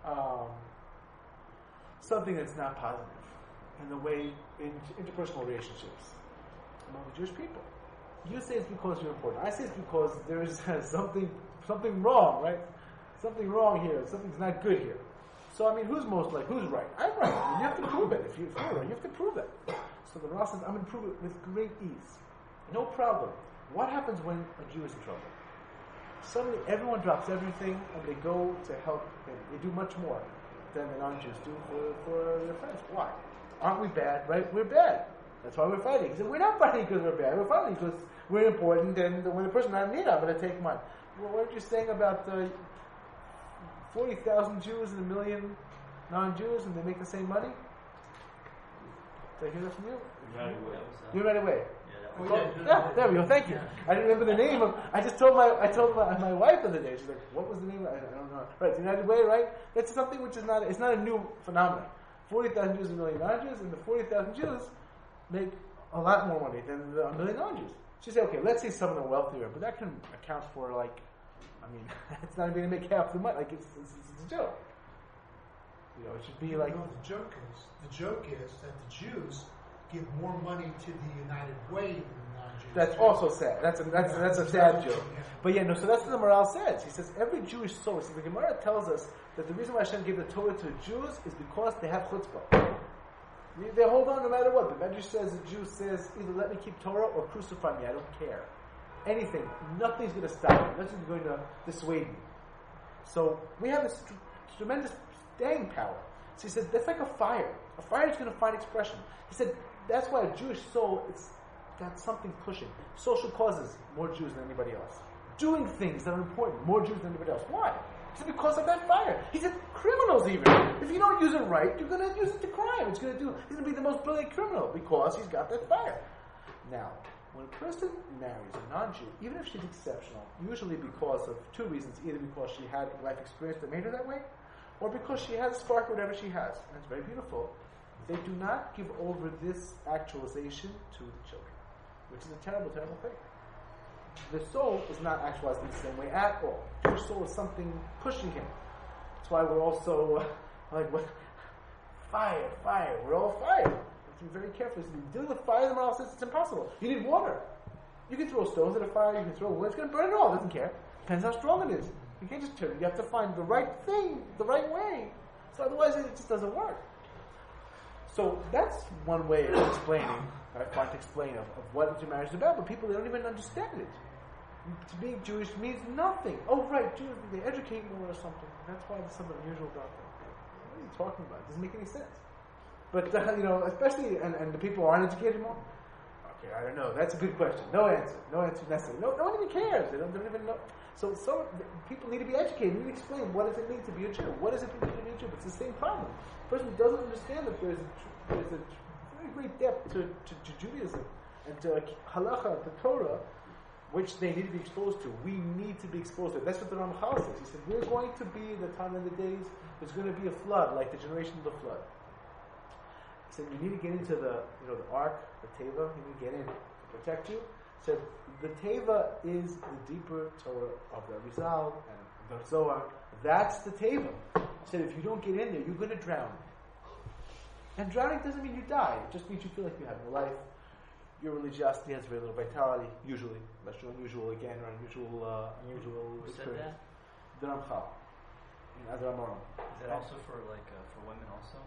something that's not positive in the way in interpersonal relationships among the Jewish people. You say it's because you're important. I say it's because there is something wrong, right? Something wrong here. Something's not good here. So I mean, who's right? I'm right. I mean, you have to prove it. If you're right, you have to prove it. So the Rambam says, I'm going to prove it with great ease. No problem. What happens when a Jew is in trouble? Suddenly everyone drops everything and they go to help him. They do much more than the non-Jews do for their friends. Why? Aren't we bad, right? We're bad. That's why we're fighting. He said, we're not fighting because we're bad. We're fighting because we're important, and when the person I'm in need, I'm going to take mine. Well, what are you saying about 40,000 Jews and 1 million non-Jews, and they make the same money? Did I hear that from you? You right away. Yeah, there we go. Thank you. I didn't remember the name of. I told my wife the other day. She's like, "What was the name? I don't know." Right, the United Way. Right. That's something which is not. It's not a new phenomenon. 40,000 Jews and 1 million non-Jews, and the 40,000 Jews make a lot more money than the 1 million non-Jews. She said, "Okay, let's say some of them are wealthier, but that can account for it's not even going to make half the money. Like it's a joke. It should be like the joke is that the Jews give more money to the United Way than the non-Jews. That's also sad. That's a sad joke. But so that's what the Maral says. He says every Jewish soul. So the Gemara tells us that the reason why Hashem gave the Torah to the Jews is because they have chutzpah. They hold on no matter what. The Medrash says the Jew says either let me keep Torah or crucify me. I don't care. Anything. Nothing's going to stop me. Nothing's going to dissuade me. So we have this tremendous staying power. So he said that's like a fire. A fire is going to find expression. He said that's why a Jewish soul, it's got something pushing. Social causes, more Jews than anybody else. Doing things that are important, more Jews than anybody else. Why? He said because of that fire. He said criminals even. If you don't use it right, you're going to use it to crime. He's going to be the most brilliant criminal because he's got that fire. Now, when a person marries a non-Jew, even if she's exceptional, usually because of two reasons, either because she had a life experience that made her that way, or because she has a spark, whatever she has. And it's very beautiful. They do not give over this actualization to the children, which is a terrible, terrible thing. The soul is not actualized in the same way at all. The Jewish soul is something pushing him. That's why we're also fire. We're all fire. You have to be very careful. So dealing with fire, the Maral says it's impossible. You need water. You can throw stones at a fire. You can throw wood. It's going to burn it all. It doesn't care. Depends how strong it is. You can't just turn it. You have to find the right thing, the right way. So otherwise, it just doesn't work. So that's one way of explaining, I find to explain of what intermarriage is about, but people, they don't even understand it. To be Jewish means nothing. Oh, right, Jews, they educate more or something. That's why there's something unusual about them. What are you talking about? It doesn't make any sense. But, especially, and the people who aren't educated more, okay, I don't know. That's a good question. No answer necessary. No one even cares. They don't even know. So people need to be educated. They need to explain what does it mean to be a Jew. What does it mean to be a Jew? It's the same problem. The person doesn't understand that there's a very great depth to Judaism and to halacha, the Torah, which they need to be exposed to. We need to be exposed to it. That's what the Ramchal says. He said, we're going to be the time in the days, there's going to be a flood, like the generation of the flood. He said, you need to get into the ark, the teva, you need to get in to protect you. He said, the teva is the deeper Torah of the Arizal and the Zohar. That's the teva. He said, if you don't get in there, you're going to drown. And drowning doesn't mean you die. It just means you feel like you have no life. Your religiosity has very little vitality, usually. Unless you're unusual again, or unusual Who said experience. that? The Ramchal. As Ramaram. Is that also for women also?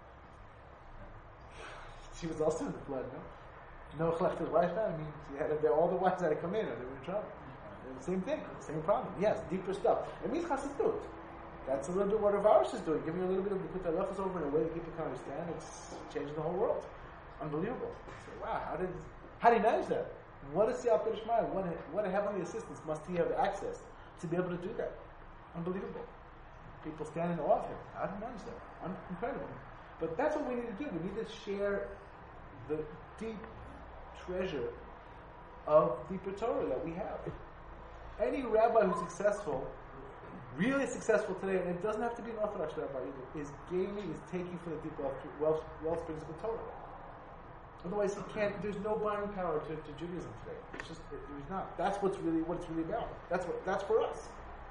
She was also in the flood, no? Noach left his wife out. I mean, all the wives had to come in, and they were in trouble. Same thing, same problem. Yes, deeper stuff. It means chassidut. That's a little bit what Rav Arush is doing, giving you a little bit of the Likutei Halachos over in a way that people can understand. It's changing the whole world. Unbelievable. So, wow, how did he manage that? What is the Alter Shmai? What a heavenly assistance must he have access to be able to do that? Unbelievable. People stand in awe of him. How did he manage that? Incredible. But that's what we need to do. We need to share the deep treasure of deeper Torah that we have. Any rabbi who's successful, really successful today, and it doesn't have to be an Orthodox rabbi either, is taking from the deep well springs of the Torah. Otherwise, he can't. There's no binding power to Judaism today. It's just there's not. That's what it's really about. That's for us.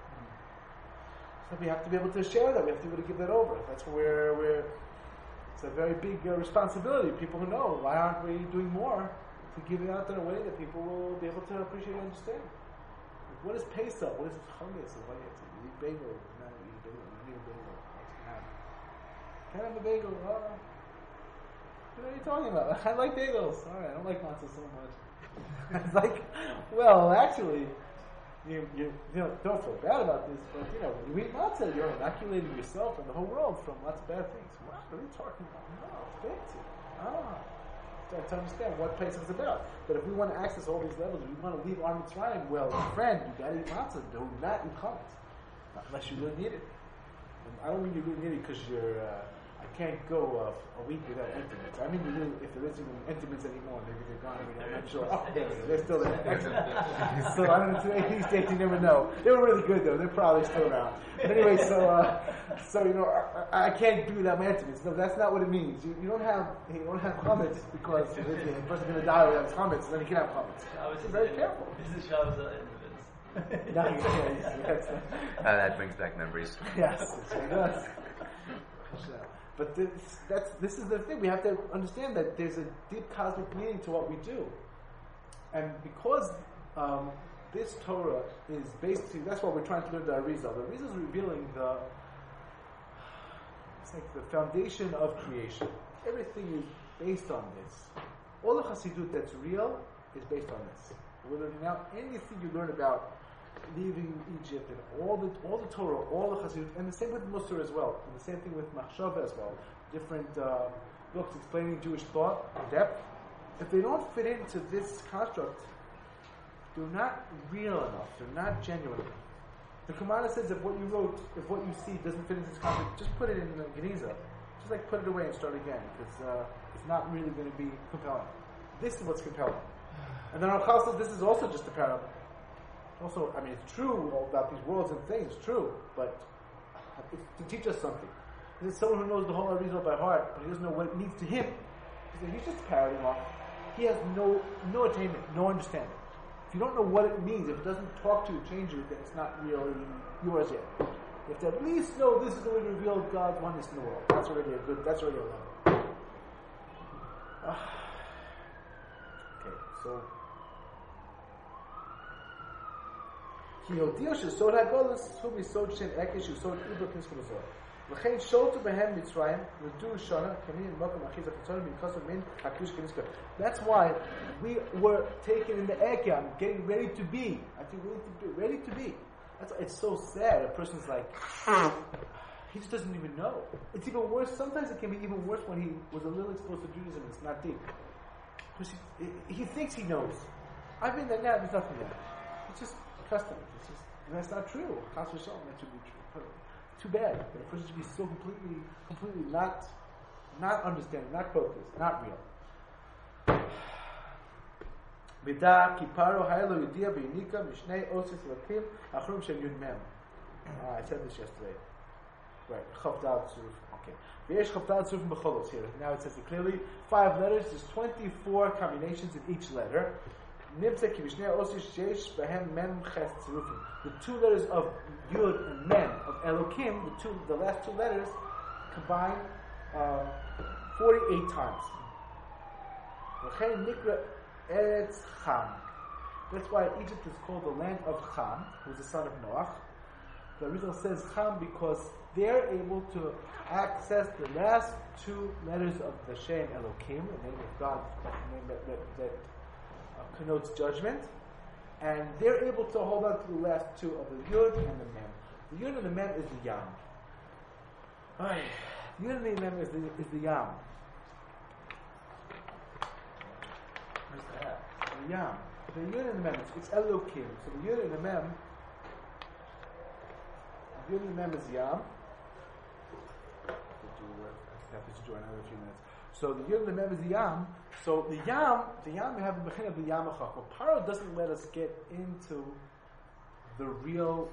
So we have to be able to share that. We have to be able to give that over. That's where it's a very big responsibility. People who know, why aren't we doing more to give it out in a way that people will be able to appreciate and understand? Like, what is Pesach? What is Chametz? What is it? You eat bagel? No, you eat bagel. You need a bagel. Can't have a bagel. What are you talking about? I like bagels. All right, I don't like matzah so much. It's like, well, actually, you don't feel bad about this, but when you eat matzah, you're inoculating yourself and the whole world from lots of bad things. What are you talking about? No, it's fancy. To understand what Pesach is about. But if we want to access all these levels, we want to leave our Mitzrayim, well, friend, you got to eat matzah. Do not eat chametz, unless you really need it. And I don't mean you really need it because you're. I can't go a week without intimates. I mean, if there isn't intimates anymore, maybe they're gone. I'm not sure. Oh, they're still there. Excellent. So I don't know. Today, these days, you never know. They were really good, though. They're probably still around. But anyway, so I can't do without my intimates. No, that's not what it means. You don't have chametz because the person's going to die without his chametz, then you can have chametz. So very careful. This is Shabbos intimates. That brings back memories. Yes, it does. But this is the thing. We have to understand that there's a deep cosmic meaning to what we do. And because this Torah is basically, that's what we're trying to learn the Arizal. The Arizal is revealing it's like the foundation of creation. Everything is based on this. All the Chassidut that's real is based on this. We're learning now anything you learn about leaving Egypt and all the Torah, all the Chassidut, and the same with Musar as well, and the same thing with Machshava as well. Different books explaining Jewish thought in depth. If they don't fit into this construct, they're not real enough. They're not genuine enough. The Gemara says if what you wrote, if what you see doesn't fit into this construct, just put it in the Geniza. Just like put it away and start again, because it's not really going to be compelling. This is what's compelling. And then Ramchal says this is also just a parable. Also, I mean, it's true about these worlds and things, true, but it's to teach us something. There's someone who knows the whole Arizal by heart, but he doesn't know what it means to him. He's just parroting off. He has no attainment, no understanding. If you don't know what it means, if it doesn't talk to you, change you, then it's not really yours yet. You have to at least know this is the way to reveal God's oneness in the world. That's already a level. Okay, so כי הודיעו שסוד הגולוס הוא מסוד שם עקש הוא סוד עיבר כנס כנזור. לכן שולטו בהם מצרים ודו שונה כמין מקום אחיז החיצוני במקום מן הקדוש כנס כנזור. That's why we were taken in the Ekam, getting ready to be. I think ready to be. It's so sad. A person's like, he just doesn't even know. It's even worse. Sometimes it can be even worse when he was a little exposed to Judaism and it's not deep. Because he thinks he knows. I've been there now, there's nothing there. It's just custom. And that's not true. That should be true. Too bad. But a person should be so completely not understanding, not focused, not real. Bida kiparo haylo yudia b'yinika mishnei osis lakim achrum shel yud mem. I said this yesterday. Right. Chavdal tzuruf. Okay. V'yesh chavdal tzuruf b'cholos here. Now it says it clearly. 5 letters. There's 24 combinations in each letter. Nimtze ki mishnei osis sheish b'hem mem ches tzurufim. The 2 letters of Yud and Mem of Elokim, the last 2 letters, combine 48 times. V'chein nikra Eretz Cham. That's why Egypt is called the land of Cham, who's the son of Noach. The Arizal says Cham because they're able to access the last 2 letters of the Shem Elokim, the name of God, the name that connotes judgment, and they're able to hold on to the last 2 of the Yud and the Mem. The Yud and the Mem is the Yam. The Yud and the Mem is the Yam. Where's that? The Yam. The Yud and the Mem, it's Elokim. So the Yud and the Mem, is Yam. I have to join another few minutes. So the Yud and the Mem is the Yam. So the Yam we have the Bechin of the Yamachach. But Paro doesn't let us get into the real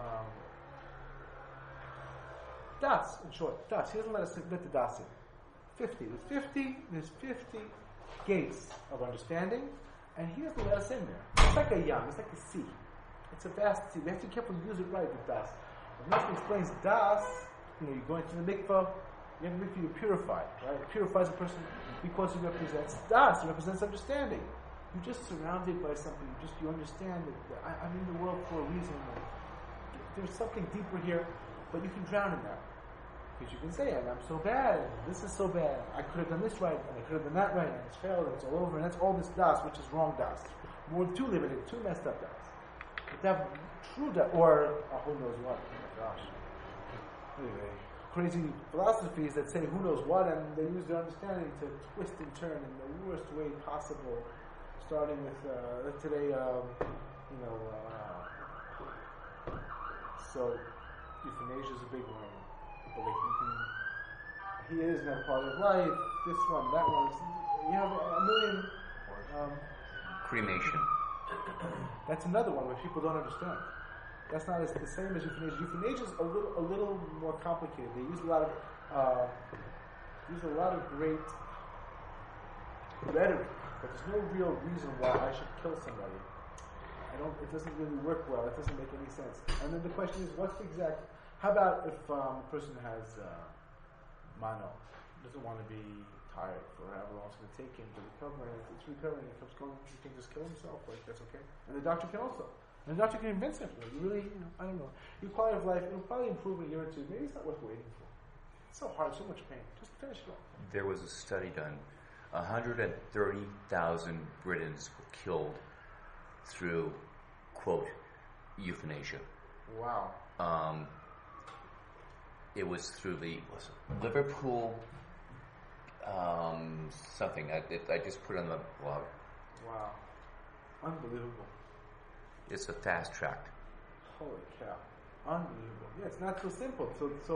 Das, in short. Das. He doesn't let us get the Das in. 50. There's 50 gates of understanding, and he doesn't let us in there. It's like a yam, it's like a sea. It's a vast sea. We have to be careful to use it right with das. When Moshe explains das, you go into the mikvah, you have the mikvah, you're purified, right? It purifies a person because it represents das, it represents understanding. You're just surrounded by something, you understand that I'm in the world for a reason. There's something deeper here, but you can drown in that. Because you can say, I'm so bad, and this is so bad, I could have done this right, and I could have done that right, and it's failed, and it's all over, and that's all this das, which is wrong das. More too limited, too messed up das. But that true das, or who knows what, oh my gosh. Anyway, crazy philosophies that say who knows what, and they use their understanding to twist and turn in the worst way possible, starting with today, so euthanasia is a big one. People he is not part of life, this one, that one. You have a million. Cremation. That's another one where people don't understand. That's not the same as euthanasia. Euthanasia is a little more complicated. They use a lot of great rhetoric, but there's no real reason why I should kill somebody. It doesn't really work well. It doesn't make any sense. And then the question is, what's the exact? How about if a person has mono, doesn't want to be tired for however long it's going to take him to recover, and if it's recovering, it keeps going, he can just kill himself. Like that's okay. And the doctor can also. And the doctor can invent something. You really, I don't know. Your quality of life, it'll probably improve in a year or two. Maybe it's not worth waiting for. It's so hard, so much pain. Just finish it off. There was a study done. 130,000 Britons were killed through, quote, euthanasia. Wow. It was through the Liverpool something. I just put it on the blog. Wow. Unbelievable. It's a fast track. Holy cow. Unbelievable. Yeah, it's not so simple.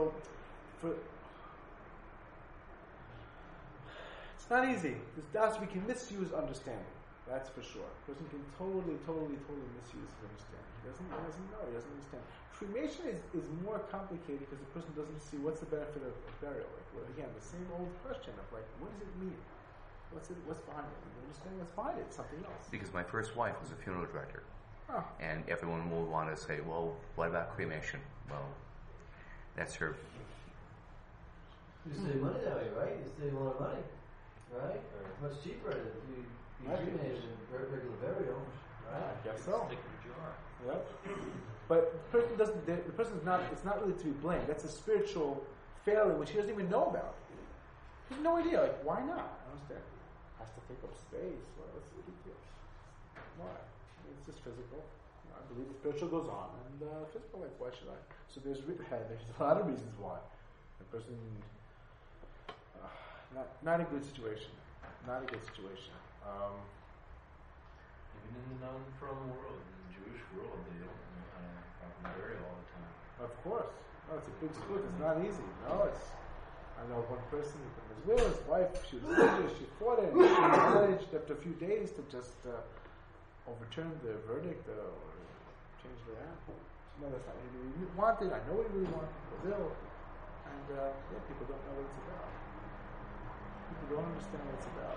It's not easy. Because we can misuse understanding. That's for sure. A person can totally misuse his understanding. He doesn't know. He doesn't understand. Cremation is more complicated because the person doesn't see what's the benefit of burial. Again, the same old question of what does it mean? What's behind it? You understand what's behind it? It's something else. Because my first wife was a funeral director. Oh. And everyone will want to say, well, what about cremation? Well, that's her. You save money that way, right? You save a lot of money, right? Much cheaper if you cremate than regular burial, right? I guess so. Stick in a jar. Yep. But the person's not, it's not really to be blamed. That's a spiritual failure which he doesn't even know about. He has no idea, why not? I understand. Has to take up space. Well, what's the big deal? Why? It's just physical. I believe the spiritual goes on, and physical, why should I? So there's a lot of reasons why. The person, not a good situation. Not a good situation. Even in the non-from world, in the Jewish world, they don't know how to properly bury all the time. Of course. No, it's a big split. It's not easy. No, I know one person, he put in his will, his wife, she was religious, she fought it, and she managed after a few days to just overturn the verdict or change it around. So, no, that's not what he really wanted. I know what he really wanted. He was ill. And people don't know what it's about. People don't understand what it's about.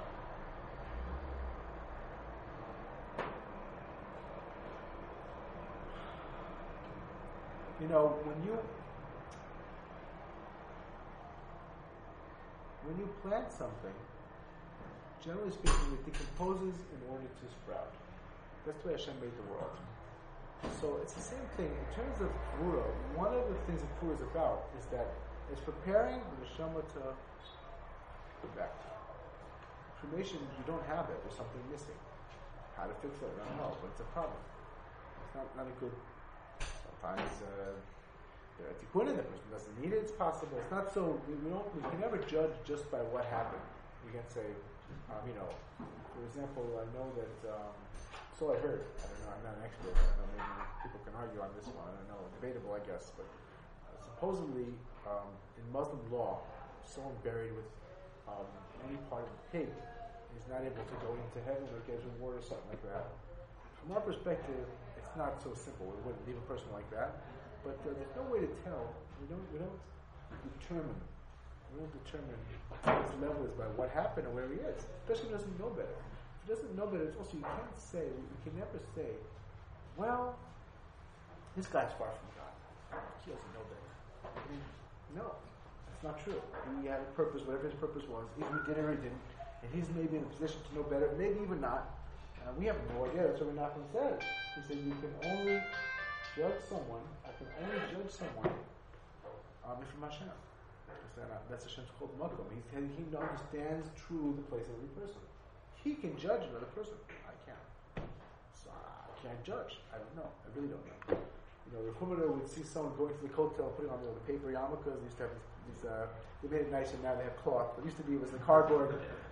When you plant something, generally speaking, it decomposes in order to sprout. That's the way Hashem made the world. So it's the same thing. In terms of Kvura, one of the things that Kvura is about is that it's preparing the neshama to go back to. Cremation, you don't have it. There's something missing. How to fix it, I don't know, but it's a problem. It's not a good. Sometimes the tikkun, the person doesn't need it. It's possible. It's not so. We can never judge just by what happened. We can say, for example, I know that. So I heard. I don't know. I'm not an expert. I don't know. Maybe people can argue on this one. I don't know. Debatable, I guess. But supposedly, in Muslim law, someone buried with any part of the pig is not able to go into heaven or get a reward or something like that. From our perspective, it's not so simple. We wouldn't leave a person like that. But there's no way to tell. We don't determine. We'll determine what his level is by what happened and where he is. Especially if he doesn't know better. If he doesn't know better, it's also, you can't say, you can never say, well, this guy's far from God. He doesn't know better. I mean, no, that's not true. He had a purpose, whatever his purpose was. Either he did or he didn't. And he's maybe in a position to know better, maybe even not. We have no idea. That's what Menachem said. He said, you can only judge someone, I can only judge someone from Hashem. That's Hashem's called Makom. He understands truly the place of every person. He can judge another person. I can't. So I can't judge. I don't know. I really don't know. The Chumash would see someone going to the kotel, putting on the paper yarmulkes. They used to have these. They made it nicer now. They have cloth. But it used to be, it was the cardboard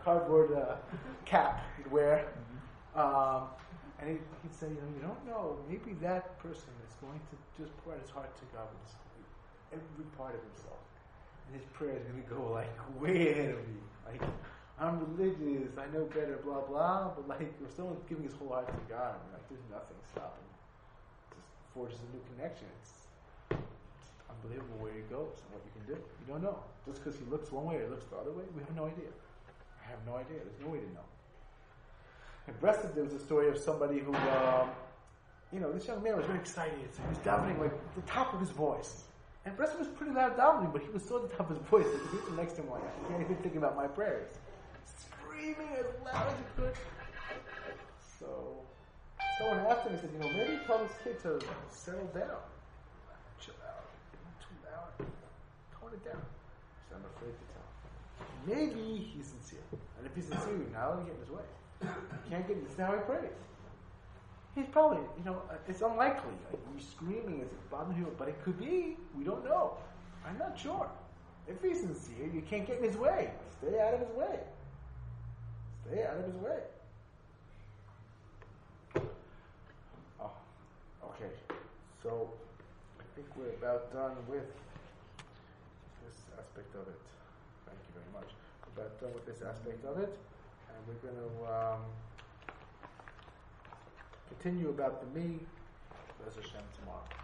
cap he'd wear. And he'd say, you don't know. Maybe that person is going to just pour out his heart to God with every part of himself. And his prayer is going to go like way ahead of me. Like, I'm religious, I know better, blah blah. But like, if someone's giving his whole heart to God, like, there's nothing stopping. It just forges a new connection. It's unbelievable where he goes and what you can do. You don't know. Just because he looks one way or looks the other way, we have no idea. I have no idea. There's no way to know. In Breslov, there was a story of somebody who, this young man was very excited. So he was davening like the top of his voice. And Breslov was pretty loud davening, but he was still at the top of his voice. So the people next to him were like, I can't even think about my prayers. Screaming as loud as he could. So someone asked him, he said, maybe tell this kid to settle down. Chill out. Too loud. Tone it down. He said, I'm afraid to tell. Maybe he's sincere. And if he's sincere, you're not allowed to get in his way. You can't get, this is how he prays. He's probably, it's unlikely. Like, he's screaming, it's bothering him, but it could be. We don't know. I'm not sure. If he's sincere, you can't get in his way. Stay out of his way. Stay out of his way. Oh, okay. So, I think we're about done with this aspect of it. Thank you very much. We're about done with this aspect of it. And we're going to continue about the me, Bez Hashem, tomorrow.